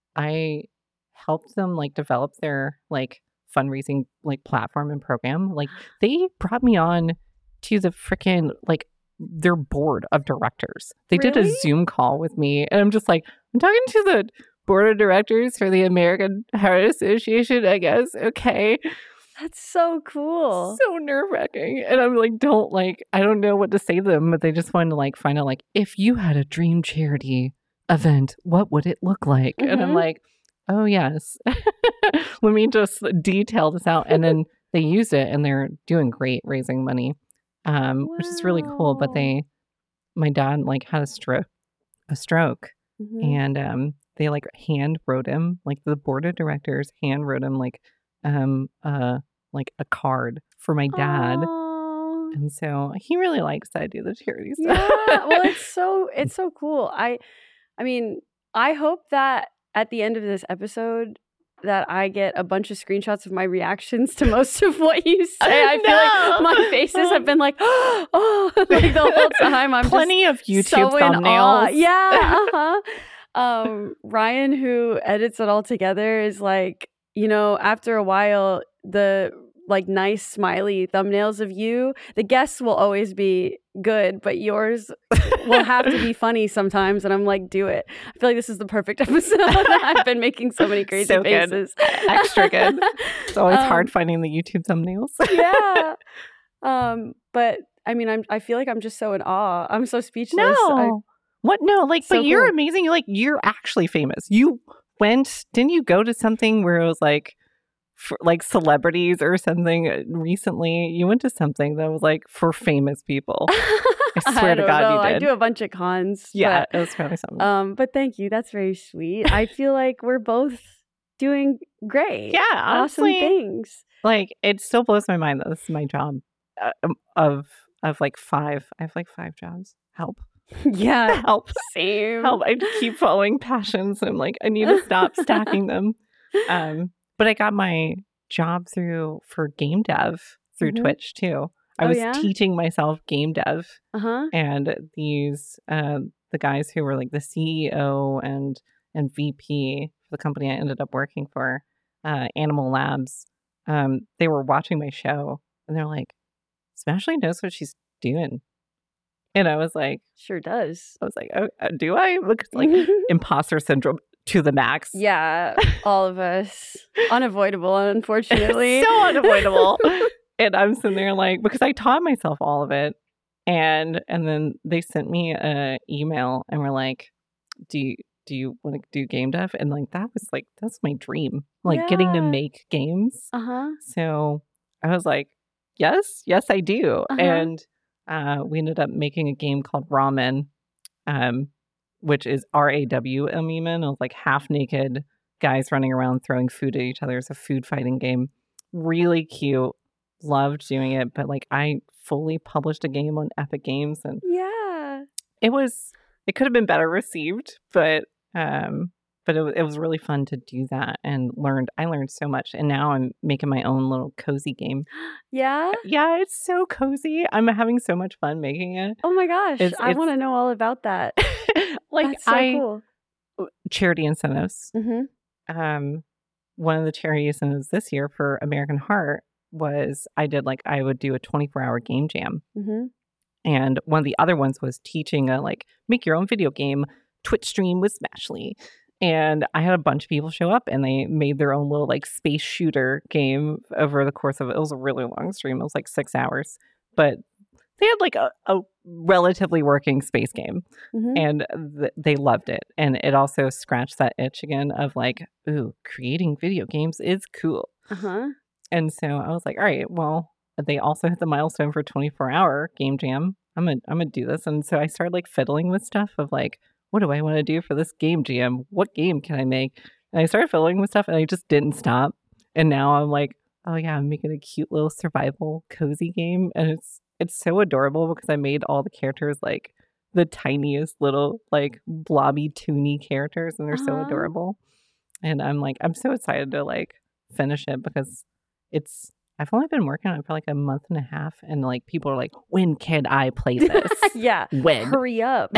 I helped them like develop their like fundraising like platform and program. Like they brought me on to the freaking like their board of directors. They did a Really? Zoom call with me, and I'm just like, I'm talking to the board of directors for the American Heart Association, I guess. Okay. That's so cool. So nerve-wracking. And I'm like, don't like, I don't know what to say to them, but they just wanted to like find out like, if you had a dream charity event, what would it look like? And I'm Mhm. like, oh yes. Let me just detail this out. And then they used it, and they're doing great raising money, um, which is really cool. But Wow. they, my dad like had a stroke, a stroke, Mhm. and um, they like hand wrote him, like the board of directors hand wrote him like, um, uh, like a card for my dad. Aw. And so he really likes that I do the charity stuff. Yeah. Well, it's so it's so cool. I I mean, I hope that at the end of this episode that I get a bunch of screenshots of my reactions to most of what you say. I feel No. like my faces have been like, oh, like the whole time. I'm Plenty of just YouTube so in awe. thumbnails. Yeah. Uh-huh. um, Ryan, who edits it all together, is like, you know, after a while, the like nice smiley thumbnails of you, the guests will always be good, but yours will have to be funny sometimes. And I'm like, do it. I feel like this is the perfect episode. I've been making so many crazy So good. faces. Extra good. It's always Um, hard finding the YouTube thumbnails. yeah. Um, but I mean, I'm. I feel like I'm just so in awe. I'm so speechless. I- No. What? No, like, So but you're cool. amazing. You're like, you're actually famous. You went, didn't you go to something where it was like, for, like celebrities or something uh, recently? You went to something that was like for famous people. I swear to don't God you know. I did. do a bunch of cons. Yeah, but, it was probably something. um, but thank you. That's very sweet. I feel like we're both doing great. yeah, Awesome honestly, things. like it still blows my mind that this is my job. Uh, um, of of like five, I have like five jobs. Help, Yeah. help, Same. help! I keep following passions. I'm like, I need to stop stacking them. Um, but I got my job through for game dev through Mhm. Twitch too. I Oh, was yeah? teaching myself game dev, Uh huh. and these uh, the guys who were like the C E O and and V P for the company I ended up working for, uh, Animal Labs. Um, they were watching my show, and they're like, "Smashley knows what she's doing," and I was like, Sure does. "I was like, oh, uh, do I?" Because like imposter syndrome to the max. Yeah, all of us. Unavoidable, unfortunately. So unavoidable. And I'm sitting there like, because I taught myself all of it, and and then they sent me a email and were like, do you do you want to do game dev? And like that was like that's my dream, like yeah. getting to make games. Uh-huh. So I was like, yes, yes, I do. Uh-huh. And uh, we ended up making a game called Ramen, um, which is R A W M E N, of like half naked guys running around throwing food at each other. It's a food fighting game. Really cute. Loved doing it. But like I fully published a game on Epic Games, and yeah, it was it could have been better received, but um but it, it was really fun to do that, and learned I learned so much. And now I'm making my own little cozy game. Yeah? Yeah, it's so cozy. I'm having so much fun making it. Oh my gosh. It's, I want to know all about that. Like That's so I, cool. Charity incentives. Mm-hmm. Um, one of the charity incentives this year for American Heart was I did like I would do a twenty-four hour game jam. Mm-hmm. And one of the other ones was teaching a like make your own video game Twitch stream with Smashly. And I had a bunch of people show up, and they made their own little like space shooter game over the course of it. It was a really long stream. It was like six hours, but they had like a, a relatively working space game, mm-hmm. and th- they loved it. And it also scratched that itch again of like, ooh, creating video games is cool. Uh-huh. And so I was like, all right, well, they also hit the milestone for twenty-four hour game jam. I'm gonna I'm gonna do this. And so I started like fiddling with stuff of like, what do I want to do for this game jam? What game can I make? And I started fiddling with stuff, and I just didn't stop. And now I'm like, oh yeah, I'm making a cute little survival cozy game, and it's it's so adorable because I made all the characters like the tiniest little like blobby toony characters, and they're uh-huh. so adorable. And I'm like, I'm so excited to like finish it because it's I've only been working on it for like a month and a half, and like people are like, when can I play this? Yeah. When? Hurry up.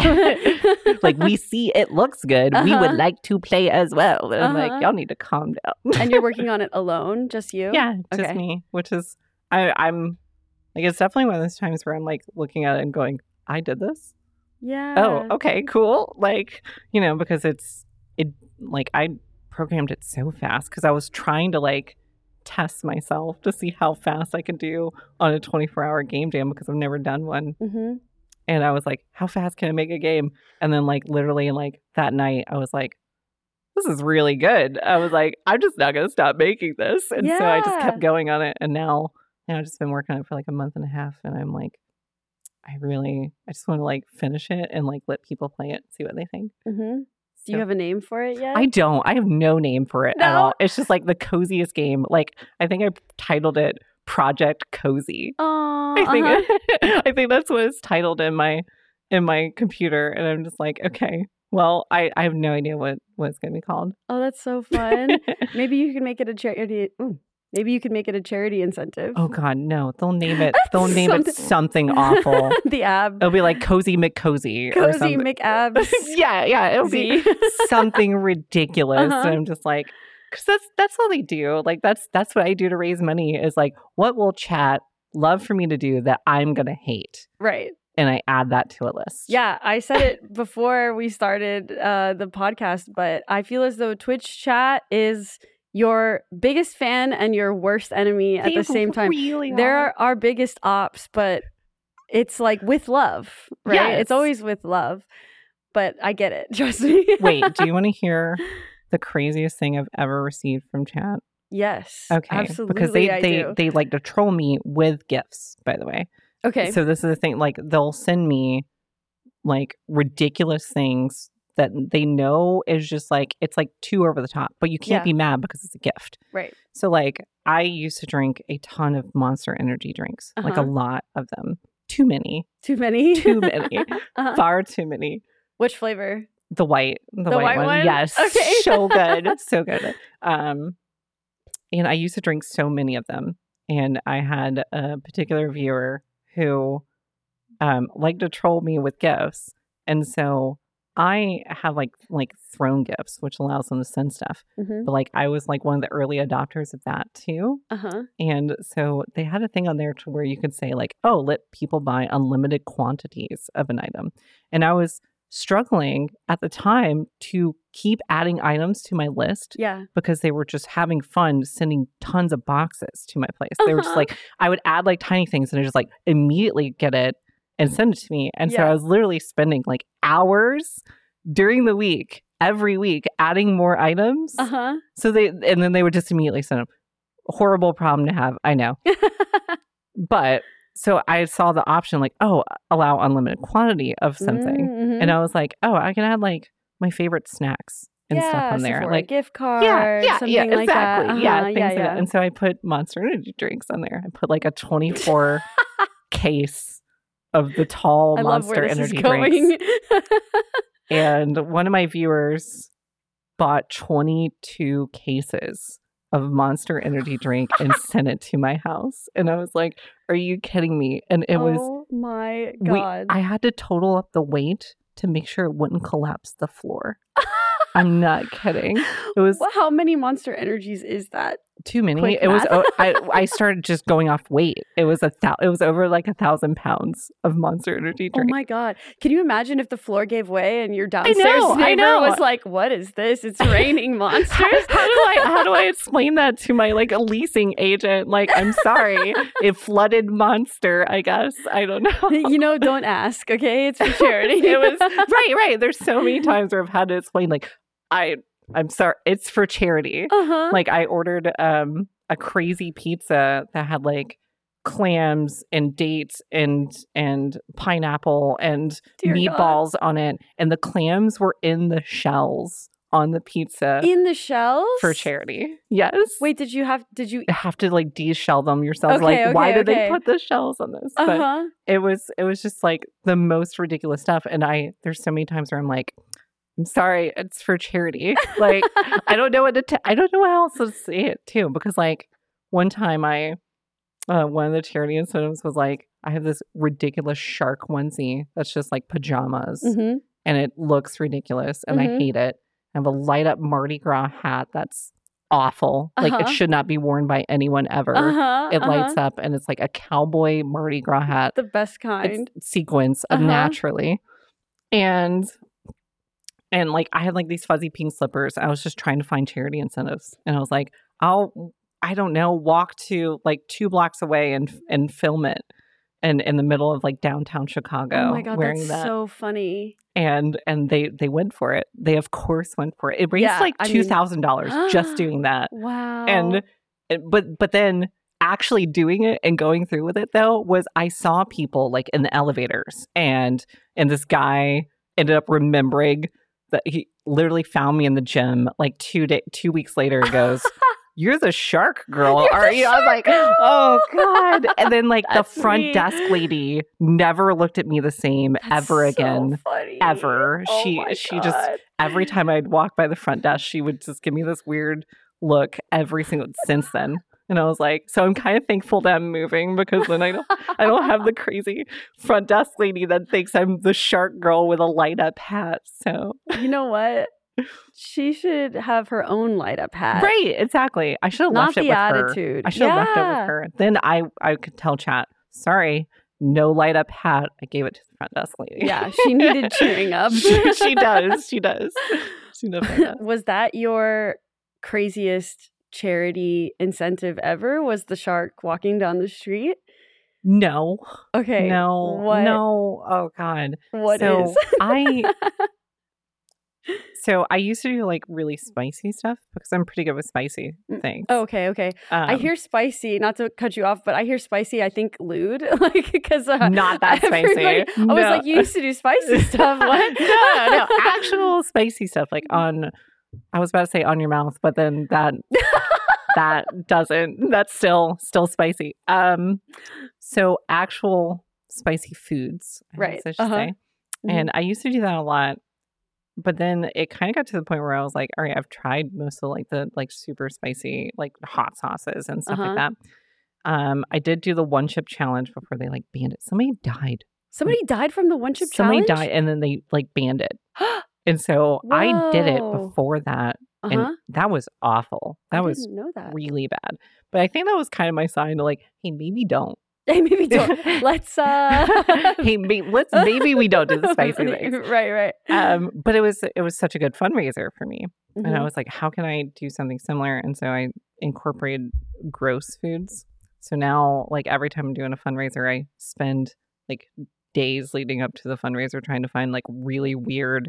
Like, we see it looks good. Uh-huh. We would like to play as well. And I'm uh-huh. like, y'all need to calm down. And you're working on it alone? Just you? Yeah, just okay. me. Which is, I, I'm, like, it's definitely one of those times where I'm like looking at it and going, I did this? Yeah. Oh, okay, cool. Like, you know, because it's, it, like, I programmed it so fast because I was trying to like, test myself to see how fast I could do on a twenty-four hour game jam because I've never done one. Mm-hmm. And I was like, how fast can I make a game? And then like literally like that night I was like, this is really good. I was like, I'm just not going to stop making this. And yeah. so I just kept going on it. And now, now I've just been working on it for like a month and a half. And I'm like, I really, I just want to like finish it and like let people play it, see what they think. Mm-hmm. Do you have a name for it yet? I don't. I have no name for it no? at all. It's just like the coziest game. Like I think I titled it Project Cozy. Oh, I think uh-huh. it, I think that's what it's titled in my in my computer, and I'm just like, okay, well, I, I have no idea what what it's gonna be called. Oh, that's so fun. Maybe you can make it a charity. Ooh. Maybe you could make it a charity incentive. Oh God, no! They'll name it. They'll name something. it something awful. The ab. It'll be like Cozy McCozy. Cozy or something. McAbs. yeah, yeah. It'll be something ridiculous. Uh-huh. And I'm just like, because that's that's all they do. Like that's that's what I do to raise money. Is like, what will chat love for me to do that I'm gonna hate? Right. And I add that to a list. Yeah, I said it before we started uh, the podcast, but I feel as though Twitch chat is your biggest fan and your worst enemy at they the same time. Really They're our, our biggest ops, but it's like with love, right? Yes. It's always with love. But I get it. Trust me. Wait, do you want to hear the craziest thing I've ever received from chat? Yes. Okay. Absolutely. Because they I they, do. they like to troll me with gifts, by the way. Okay. So this is the thing. Like they'll send me like ridiculous things that they know is just like, it's like too over the top, but you can't yeah. be mad because it's a gift. Right. So like I used to drink a ton of Monster Energy drinks, uh-huh. like a lot of them. Too many. Too many? Too many. uh-huh. Far too many. Which flavor? The white. The, the white, white one. one? Yes. Okay. So good. So good. Um, and I used to drink so many of them. And I had a particular viewer who um, liked to troll me with gifts. And so I have like like throne gifts, which allows them to send stuff. Mm-hmm. But like I was like one of the early adopters of that too. Uh-huh. And so they had a thing on there to where you could say like, oh, let people buy unlimited quantities of an item. And I was struggling at the time to keep adding items to my list. Yeah. Because they were just having fun sending tons of boxes to my place. Uh-huh. They were just like, I would add like tiny things and I just like immediately get it and send it to me. And yeah. so I was literally spending like hours during the week, every week, adding more items. Uh-huh. So they, and then they would just immediately send them. Horrible problem to have, I know. But so I saw the option like, oh, allow unlimited quantity of something. Mm-hmm. And I was like, oh, I can add like my favorite snacks and yeah, stuff on there. Sephora Like gift card, yeah, yeah, something yeah, like exactly. that. Uh-huh. Yeah, things yeah, like yeah. that. And so I put Monster Energy drinks on there. I put like a twenty-four case of the tall I love Monster where this Energy is going. drinks. And one of my viewers bought twenty-two cases of Monster Energy drink and sent it to my house. And I was like, are you kidding me? And it was, oh my we, God. I had to total up the weight to make sure it wouldn't collapse the floor. I'm not kidding. It was Well, how many Monster Energies is that? too many. Quick It was. math. Oh, I I started just going off weight. It was a thou- It was over like a thousand pounds of Monster Energy Oh drink. my God. Can you imagine if the floor gave way and your downstairs know, I neighbor know. was like, what is this? It's raining monsters. How, how do I how do I explain that to my like leasing agent? Like, I'm sorry, it flooded Monster. I guess I don't know. You know, don't ask, okay? It's for charity. It was right, right. There's so many times where I've had to explain like, I I'm sorry, it's for charity. Uh-huh. Like I ordered um a crazy pizza that had like clams and dates and and pineapple and Dear meatballs on it, and the clams were in the shells on the pizza In the shells? for charity. Yes. Wait, did you have, did you, You have to like de-shell them yourself. Okay, like, okay, why did okay. they put the shells on this? But uh-huh. it was it was just like the most ridiculous stuff. And I there's so many times where I'm like, I'm sorry, it's for charity. Like I don't know what to t- I don't know how else to say it too, because like one time I uh, one of the charity incentives was like, I have this ridiculous shark onesie that's just like pajamas, Mm-hmm. and it looks ridiculous, and Mhm. I hate it. I have a light up Mardi Gras hat that's awful. Like it Uh-huh. should not be worn by anyone ever. Uh-huh. It uh-huh. lights up, and it's like a cowboy Mardi Gras hat. The best kind. It's sequence of Uh-huh. naturally, and and like I had like these fuzzy pink slippers. I was just trying to find charity incentives, and I was like, I'll I don't know, walk to like two blocks away and and film it, and in the middle of like downtown Chicago, Oh my God, wearing that's that. so funny. and and they they went for it. They of course went for it. It raised Yeah, like I mean- two thousand dollars just doing that. Wow. And and- but but then actually doing it and going through with it though was I saw people like in the elevators, and and this guy ended up remembering that he literally found me in the gym like two day two weeks later and goes, "You're the shark girl, You're are the you?" I was shark like, girl! "Oh God!" And then like the That's front sweet. desk lady never looked at me the same That's ever so again. funny. Ever. Oh She- my she just- God. Every time I'd walk by the front desk, she would just give me this weird look every single since then. And I was like, so I'm kind of thankful that I'm moving, because then I don't I don't have the crazy front desk lady that thinks I'm the shark girl with a light up hat. So You know what? She should have her own light up hat. right, exactly. I should have Not left it the with her. attitude. I should have left it Yeah. with her. Then I I could tell chat, sorry, no light up hat. I gave it to the front desk lady. Yeah, she needed cheering up. she, she does. She does. She definitely does. Was that your craziest charity incentive ever? Was the shark walking down the street? No. Okay. No. What? No. Oh God. What so is? I so I used to do like really spicy stuff because I'm pretty good with spicy Mm, things. Oh, okay, okay. I Um, hear spicy, not to cut you off, but I hear spicy, I think lewd. Like, because uh, not that spicy. everybody- I was No. like, you used to do spicy stuff. What? no, no, no. Actual spicy stuff like on. I was about to say on your mouth, but then that that doesn't. That's still still spicy. Um, so actual spicy foods, I Right, guess I should uh-huh. say. And I used to do that a lot, but then it kind of got to the point where I was like, all right, I've tried most of like the like super spicy like hot sauces and stuff Uh-huh. like that. Um, I did do the one chip challenge before they like banned it. Somebody died. Somebody died from the one chip Somebody challenge? died, and then they like banned it. And so I did it Whoa. before that, Uh-huh. and that was awful. That I was didn't know that. really bad. But I think that was kind of my sign to like, hey, maybe don't. Hey, maybe don't. Let's uh hey, may- let's maybe we don't do the spicy things. Right, right. Um, but it was it was such a good fundraiser for me, and I Mhm. was like, how can I do something similar? And so I incorporated gross foods. So now, like every time I'm doing a fundraiser, I spend like days leading up to the fundraiser trying to find like really weird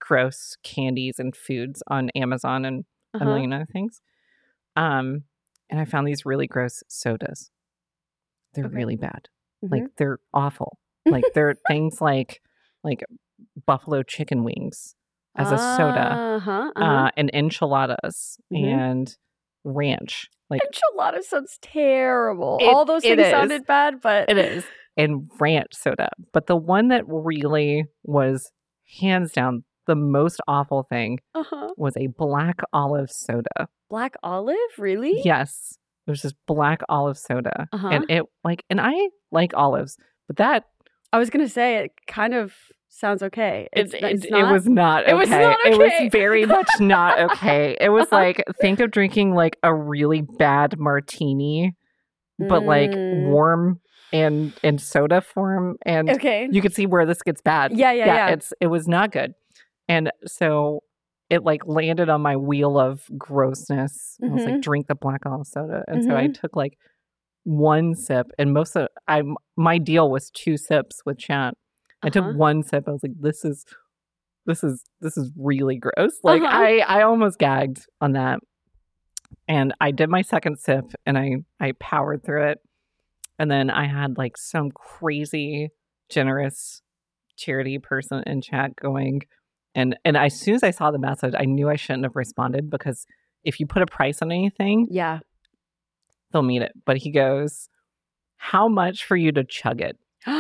gross candies and foods on Amazon and Uh-huh. a million other things. Um, and I found these really gross sodas. They're Okay. really bad. Mhm. Like they're awful. Like they're things like like buffalo chicken wings as a soda, Uh-huh. Uh-huh. uh, and enchiladas Mhm. and ranch. Like Enchilada sounds terrible. It- All those it things is. sounded bad, but it is. And ranch soda. But the one that really was hands down the most awful thing Uh-huh. was a black olive soda. Black olive? Really? Yes. It was just black olive soda. Uh-huh. And it like and I like olives, but that I was gonna say it kind of sounds okay. It's, it, it's it, not. it was not okay. It was not It okay. was very much not okay. It was Uh-huh. like think of drinking like a really bad martini, but like Mm. warm and in soda form, and Okay. you could see where this gets bad. Yeah, yeah, yeah. It's it was not good, and so it like landed on my wheel of grossness. I was like, Mhm. drink the black olive soda, and so I Mhm. took like one sip, and most of I my deal was two sips with Chat. I took Uh-huh. one sip. I was like, this is this is this is really gross. Like Uh-huh. I I almost gagged on that, and I did my second sip, and I I powered through it. And then I had like some crazy generous charity person in chat going, and and as soon as I saw the message, I knew I shouldn't have responded, because if you put a price on anything, Yeah. they'll meet it. But he goes, how much for you to chug it?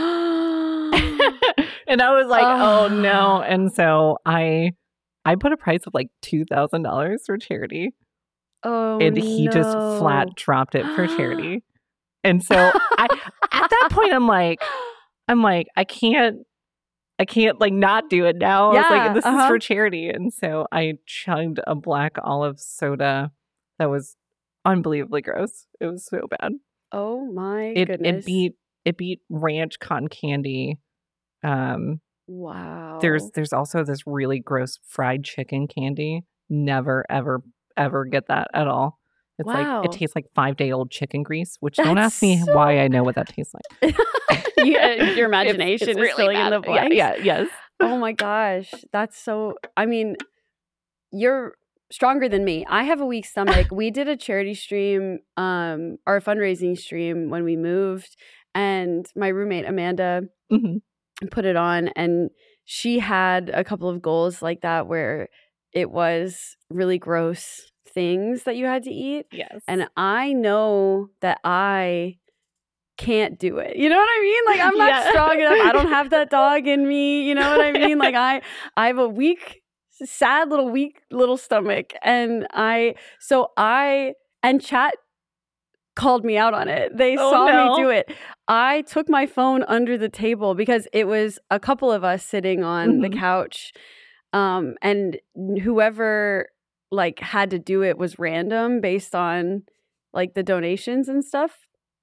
And I was like, oh no. And so I I put a price of like two thousand dollars for charity. Oh, And he no. just flat dropped it for charity. And so I at that point I'm like, I'm like, I can't I can't like not do it now. I was Yeah, like, this uh-huh. is for charity. And so I chugged a black olive soda that was unbelievably gross. It was so bad. Oh my It goodness. it beat it beat ranch cotton candy. Um Wow. there's there's also this really gross fried chicken candy. Never ever ever get that at all. It's Wow. like it tastes like five day old chicken grease, which don't That's ask me so- why I know what that tastes like. You- uh, your It's- imagination it's is really filling in bad. the blanks. Yeah, yeah, yes. Oh my gosh. That's so, I mean, you're stronger than me. I have a weak stomach. We did a charity stream, um, our fundraising stream when we moved, and my roommate Amanda hmm put it on, and she had a couple of goals like that where it was really gross things that you had to eat. Yes. And I know that I can't do it. You know what I mean? Like I'm not Yeah. strong enough. I don't have that dog in me. You know what I mean? Like I I have a weak, sad little weak little stomach. And I so I and chat called me out on it. They Oh, saw no. me do it. I took my phone under the table because it was a couple of us sitting on the Mhm. couch. Um, and whoever like had to do it was random based on like the donations and stuff.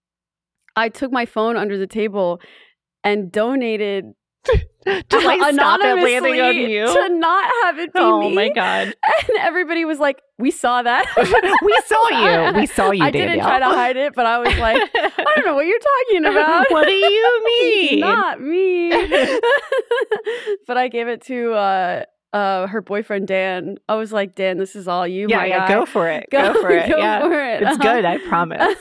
I took my phone under the table and donated to like stop it landing on anonymously you. to not have it be Oh me. my god. And everybody was like, "We saw that. We saw you. We saw you, I didn't Danielle. try to hide it, but I was like, I don't know what you're talking about. What do you mean? Not me. But I gave it to uh, uh, her boyfriend Dan. I was like, Dan, this is all you, yeah, my yeah, guy. go for it. Go, for it. Go yeah. for it. It's Uh-huh. good, I promise.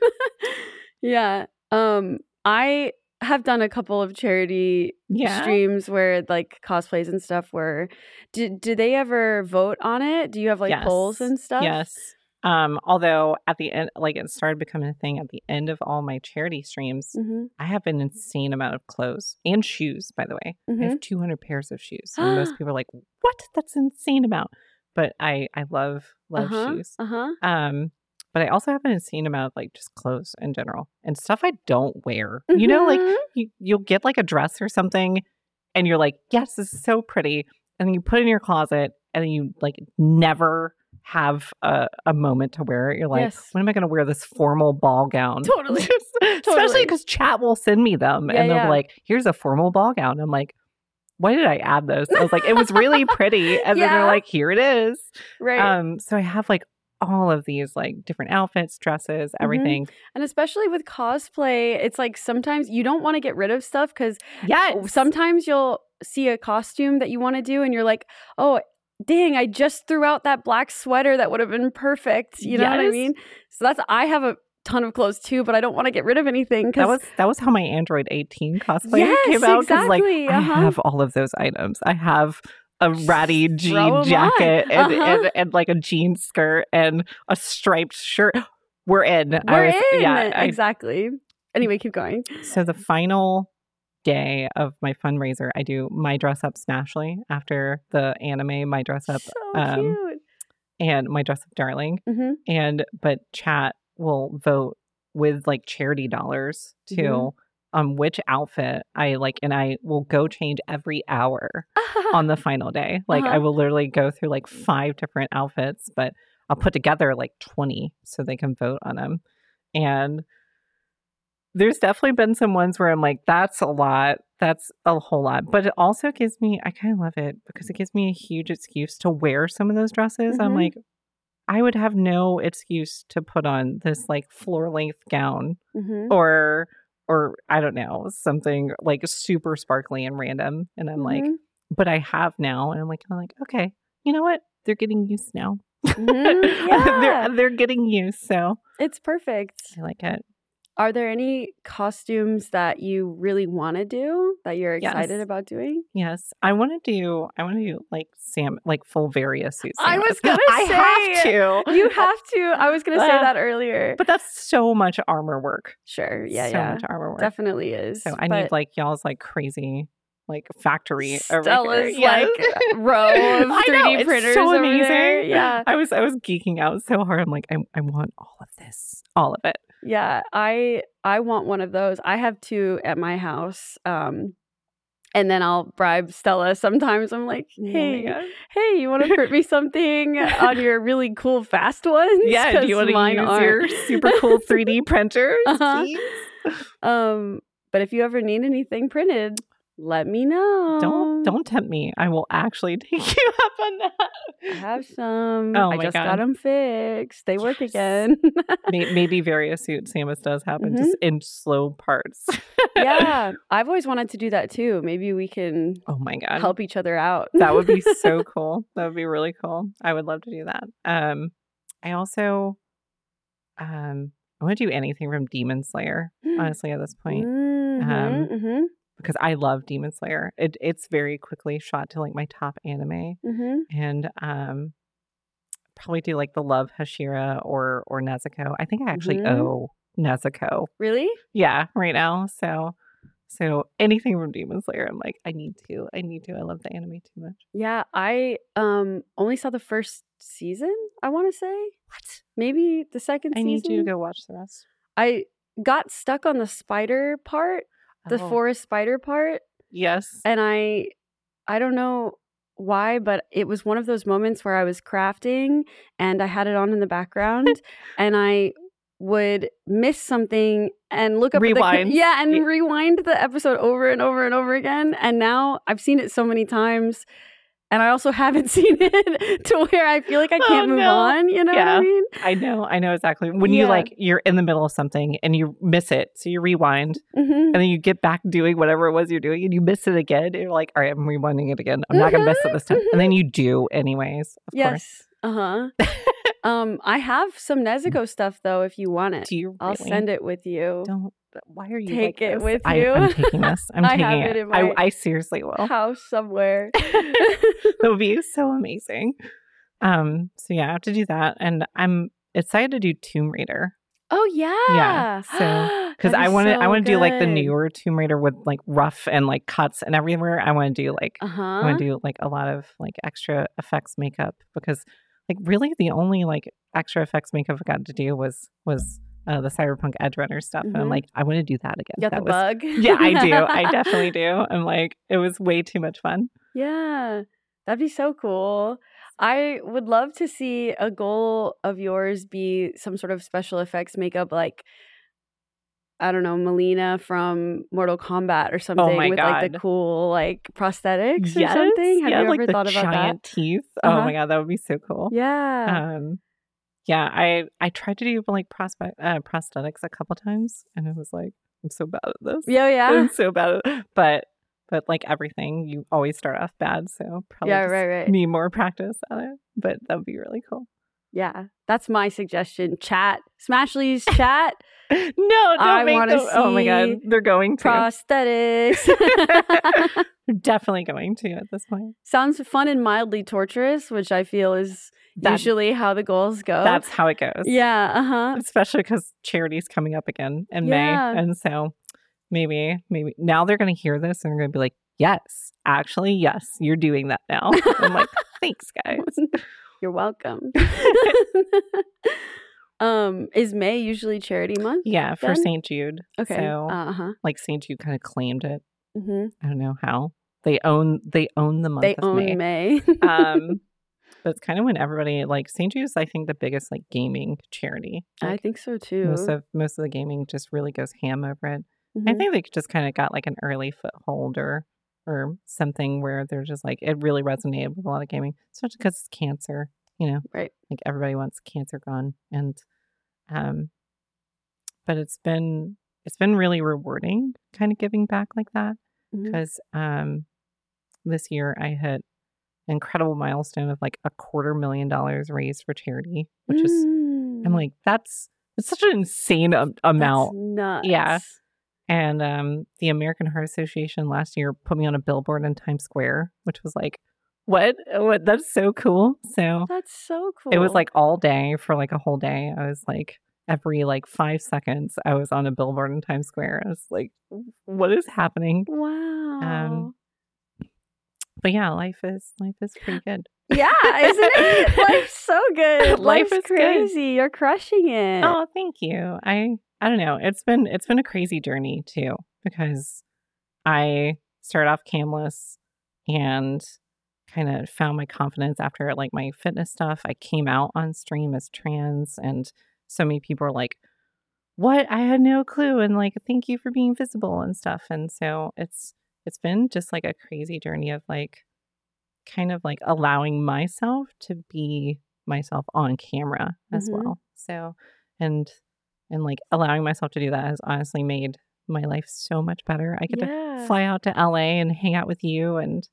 Yeah. Um, I have done a couple of charity Yeah. streams where like cosplays and stuff were. Did did they ever vote on it? Do you have like Yes. polls and stuff? Yes. Um, although at the end, like it started becoming a thing at the end of all my charity streams, Mm-hmm. I have an insane amount of clothes and shoes, by the way. I Mm-hmm. have two hundred pairs of shoes. And most people are like, what? That's an insane amount. But I, I love, love uh-huh. shoes. Uh-huh. Um, but I also have an insane amount of like just clothes in general and stuff I don't wear. You know, like Mhm. you, you'll get like a dress or something and you're like, yes, this is so pretty. And then you put it in your closet and then you like never have a, a moment to wear it. You're like, Yes. when am I going to wear this formal ball gown? Totally. Especially Totally. because chat will send me them Yeah, and they'll yeah. be like, here's a formal ball gown. I'm like, why did I add this? I was like, it was really pretty. And then Yeah. they're like, here it is. Right. Um, so I have like all of these like different outfits, dresses, Mm-hmm. everything. And especially with cosplay, it's like sometimes you don't want to get rid of stuff because Yes. sometimes you'll see a costume that you want to do and you're like, oh, dang, I just threw out that black sweater that would have been perfect. You know yes. what I mean? So that's, I have a ton of clothes too, but I don't want to get rid of anything. That was that was how my Android eighteen cosplay yes, came out. Because exactly. like, uh-huh. I have all of those items. I have a ratty jean Throw 'em jacket on. and, Uh-huh. and, and like a jean skirt and a striped shirt. We're in. We're I was, in. Yeah, I, exactly. Anyway, keep going. So the final day of my fundraiser, I do My Dress Up Smashly after the anime My Dress Up So um, cute. and My Dress Up Darling. Mm-hmm. And but chat will vote with like charity dollars too Mm-hmm. on which outfit I like, and I will go change every hour on the final day. Like Uh-huh. I will literally go through like five different outfits, but I'll put together like twenty so they can vote on them. And there's definitely been some ones where I'm like, that's a lot. That's a whole lot. But it also gives me, I kind of love it because it gives me a huge excuse to wear some of those dresses. I'm Mhm. like, I would have no excuse to put on this like floor length gown Mm-hmm. or, or I don't know, something like super sparkly and random. And I'm like, Mhm. but I have now. And I'm like, I'm like, okay, you know what? They're getting used now. Mhm. Yeah. they're, they're getting used. So It's perfect. I like it. Are there any costumes that you really want to do that you're excited Yes. about doing? Yes, I want to do. I want to do like Sam, like full Varia suit. I was Samus. gonna I have say, to. You have to. I was going to say Uh, that earlier. But that's so much armor work. Sure. Yeah, so yeah. much armor work. Definitely is. So I but need like y'all's like crazy like factory over Stella's here. like Yes. row of I three D know, it's printers so over amazing. there. Yeah. I was I was geeking out so hard. I'm like, I I want all of this, all of it. Yeah, I I want one of those. I have two at my house. Um and then I'll bribe Stella sometimes. I'm like, Oh my hey, God. hey, you want to print me something on your really cool fast ones? Yeah, do 'Cause you want to mine use aren't. your super cool three D printers, Uh-huh. please? Um, but if you ever need anything printed, let me know. Don't don't tempt me. I will actually take you up on that. I have some. Oh I my just got God. them fixed. They work Yes. again. May- Maybe various suit Samus does happen Mhm. just in slow parts. Yeah, I've always wanted to do that too. Maybe we can Oh my God. help each other out. That would be so cool. That would be really cool. I would love to do that. Um, I also, um, I want to do anything from Demon Slayer. Honestly, at this point, Mhm, um, mhm, because I love Demon Slayer. It it's very quickly shot to like my top anime, mhm. and um, probably do like the Love Hashira or or Nezuko. I think I actually Mhm. owe Nezuko. Really? Yeah, right now. So, so anything from Demon Slayer, I'm like, I need to. I need to. I love the anime too much. Yeah, I um only saw the first season, I want to say. What? Maybe the second I season. need you to go watch the rest. I got stuck on the spider part, the Oh. forest spider part, Yes. and I I don't know why, but it was one of those moments where I was crafting and I had it on in the background and I would miss something and look up at the Rewind. co- yeah, and Ye- rewind the episode over and over and over again. And now I've seen it so many times. And I also haven't seen it to where I feel like I can't Oh, move no. on. You know Yeah. what I mean? I know. I know exactly. When you Yeah. like, you're in the middle of something and you miss it. So you rewind hmm and then you get back doing whatever it was you're doing and you miss it again. You're like, all right, I'm rewinding it again. I'm not going to miss it this time. And then you do anyways. Of course. Yes. Uh huh. um, I have some Nezuko stuff though. If you want it, Do you I'll really? send it with you. Don't. Why are you Take like it this? with I, you. I'm taking this. I'm I taking have it. it in I, my I seriously will. House somewhere. That would be so amazing. Um. So yeah, I have to do that, and I'm excited to do Tomb Raider. Oh yeah. Yeah, so- Because I want to, I want to do like the newer Tomb Raider with like rough and like cuts and everywhere. I want to do like, Uh I huh. want to do like a lot of like extra effects makeup because like really the only like extra effects makeup I got to do was was uh, the Cyberpunk Edge Runner stuff, and I'm Mhm. like, I want to do that again. You got that the bug. yeah, I do. I definitely do. I'm like, it was way too much fun. Yeah, that'd be so cool. I would love to see a goal of yours be some sort of special effects makeup, like I don't know, Melina from Mortal Kombat or something, my with like the God. cool like prosthetics or Yes, something. Have yeah, you like ever the thought about giant teeth. Uh-huh. Oh my God, that would be so cool. that? Yeah. Um, yeah, I I tried to do like prospe- uh, prosthetics a couple times, and it was like, I'm so bad at this. yeah, yeah. I'm so bad at it. But but like everything, you always start off bad. So probably Yeah, just right, right. need more practice at it. But that would be really cool. Yeah, that's my suggestion. Chat. Smashly's chat. No, don't I make wanna them. Oh my God. see They're going to. Prosthetics. They're definitely going to at this point. Sounds fun and mildly torturous, which I feel is That- usually how the goals go. That's how it goes. Yeah, uh-huh. Especially because charity's coming up again in Yeah. May. And so maybe, maybe now they're going to hear this and they're going to be like, yes, actually, yes, you're doing that now. I'm like, thanks, guys. You're welcome. um, is May usually charity month? Yeah, for Then? Saint Jude. Okay. So uh-huh. like Saint Jude kind of claimed it. Mm-hmm. I don't know how. They own they own the month They of own May. May. um but it's kind of when everybody like Saint Jude is I think the biggest like gaming charity. I Like, think so too. most of most of the gaming just really goes ham over it. Mhm. I think they just kind of got like an early foothold or or something where they're just like it really resonated with a lot of gaming, especially because it's cancer. You know, Right. like everybody wants cancer gone, and um, but it's been it's been really rewarding, kind of giving back like that Mhm. because um, this year I hit an incredible milestone of like a quarter million dollars raised for charity, which is I'm Mm, like that's it's such an insane am- amount. that's nuts. Yeah. And um, the American Heart Association last year put me on a billboard in Times Square, which was like, what? What? That's so cool. So That's so cool. it was like all day for like a whole day. I was like, every like five seconds, I was on a billboard in Times Square. I was like, what is happening? wow. But yeah, life is life is pretty good. Yeah, isn't it? Life's so good. Life Life's is good. crazy. You're crushing it. Oh, thank you. I I don't know. It's been it's been a crazy journey too because I started off camless and kind of found my confidence after like my fitness stuff. I came out on stream as trans and so many people were like, "What? I had no clue." And like, "Thank you for being visible" and stuff. And so it's it's been just like a crazy journey of like kind of like allowing myself to be myself on camera as Mhm. well. So and and like allowing myself to do that has honestly made my life so much better. I get Yeah. to fly out to L A and hang out with you and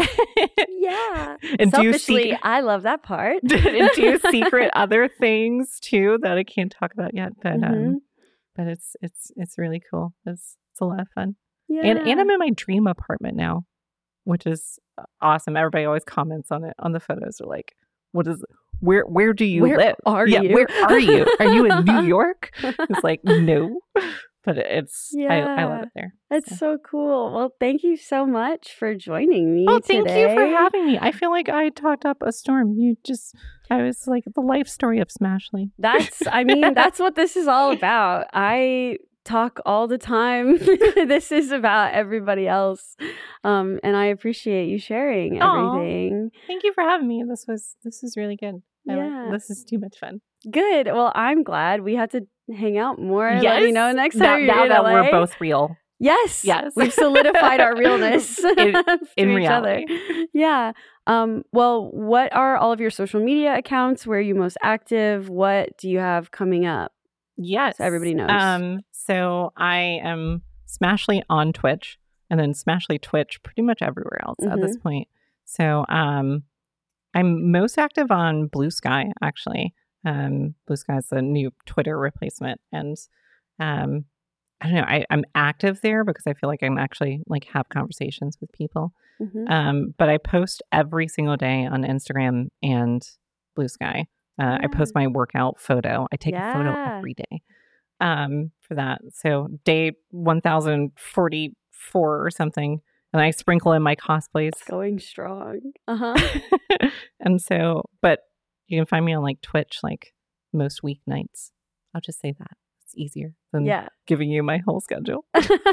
Yeah. and do Selfishly, secret I love that part. and do secret other things too that I can't talk about yet. But Mhm. um but it's it's it's really cool. It's it's a lot of fun. Yeah. And and I'm in my dream apartment now, which is awesome. Everybody always comments on it on the photos. They're like, "What is? Where where do you Where live? are yeah, you? Where are you? Are you in New York?" It's like no, but it's I, I love Yeah. it there. That's So. so cool. Well, thank you so much for joining me Oh, thank today. you for having me. I feel like I talked up a storm. You just I was like the life story of Smashly. That's, I mean, that's what this is all about. I talk all the time. This is about everybody else. Um, and I appreciate you sharing Aw. everything. Thank you for having me. This was this is really good. I like- Yeah. this is too much fun. Good. Well, I'm glad we had to hang out more. Let me know next time now, you're now in that L A. we're both real. Yes. Yes. We've solidified our realness In- to in each reality. other. Yeah. Um, well, what are all of your social media accounts? Where are you most active? What do you have coming up? Yes. So everybody knows. Um, so I am Smashly on Twitch and then Smashly Twitch pretty much everywhere else at this point. So um, I'm most active on Blue Sky, actually. Um, Blue Sky is a new Twitter replacement. And um, I don't know, I, I'm active there because I feel like I'm actually like have conversations with people. Mhm. Um, but I post every single day on Instagram and Blue Sky. Uh, I post my workout photo. I take a photo Yeah. every day um, for that. So day one thousand forty-four or something, and I sprinkle in my cosplays. It's going strong. Uh-huh. And so, but you can find me on like Twitch, like most weeknights. I'll just say that. It's easier than Yeah. giving you my whole schedule.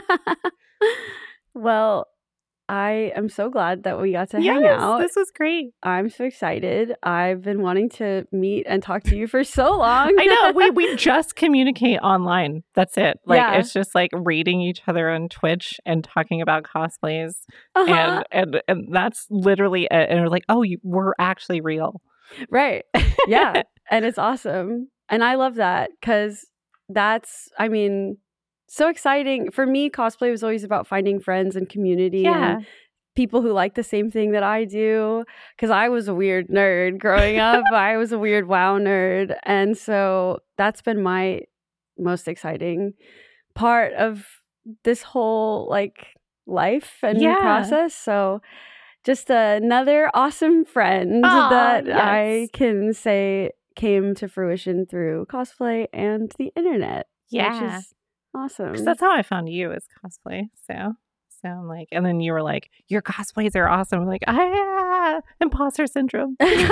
Well, I am so glad that we got to yes, hang out. this was great. I'm so excited. I've been wanting to meet and talk to you for so long. I know. We we just communicate online. That's it. Like Yeah. it's just like rating each other on Twitch and talking about cosplays, Uh-huh. and and and that's literally it. And we're like, oh, you, we're actually real. Right. Yeah. And it's awesome. And I love that because that's, I mean, so exciting. For me, cosplay was always about finding friends and community Yeah. and people who like the same thing that I do. Because I was a weird nerd growing up. I was a weird WoW nerd. And so that's been my most exciting part of this whole like life and Yeah. process. So just another awesome friend Aw, that yes. I can say came to fruition through cosplay and the internet. Yeah. Which is awesome. 'Cause that's how I found you, is cosplay. So, so I'm like, and then you were like, your cosplays are awesome. I'm like, ah, imposter syndrome.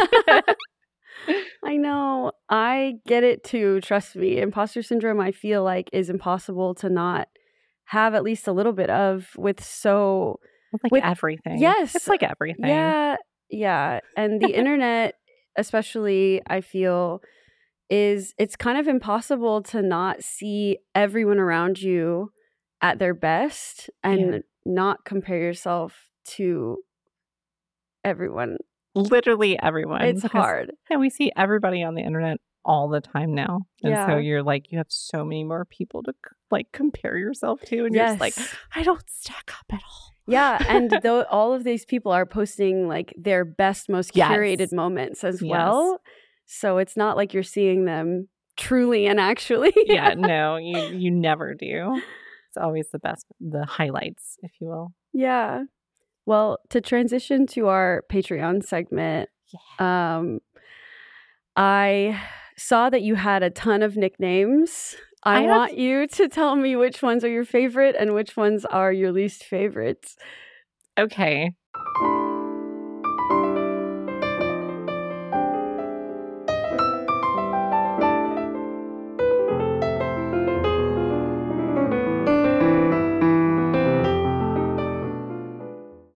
I know. I get it too. Trust me. Imposter syndrome, I feel like, is impossible to not have at least a little bit of with so. It's like with, everything. Yes. It's like everything. Yeah. Yeah. And the internet, especially, I feel, is it's kind of impossible to not see everyone around you at their best and Yeah. not compare yourself to everyone. Literally everyone. It's because- hard. And we see everybody on the internet all the time now. And Yeah. so you're like, you have so many more people to like compare yourself to. And you're just like, Yes. I don't stack up at all. Yeah, and though all of these people are posting like their best, most Yes. curated moments as Yes. well. So it's not like you're seeing them truly and actually. Yeah, no, you you never do. It's always the best, the highlights, if you will. Yeah. Well, to transition to our Patreon segment, Yeah. um, I saw that you had a ton of nicknames. I, I have- want you to tell me which ones are your favorite and which ones are your least favorites. Okay.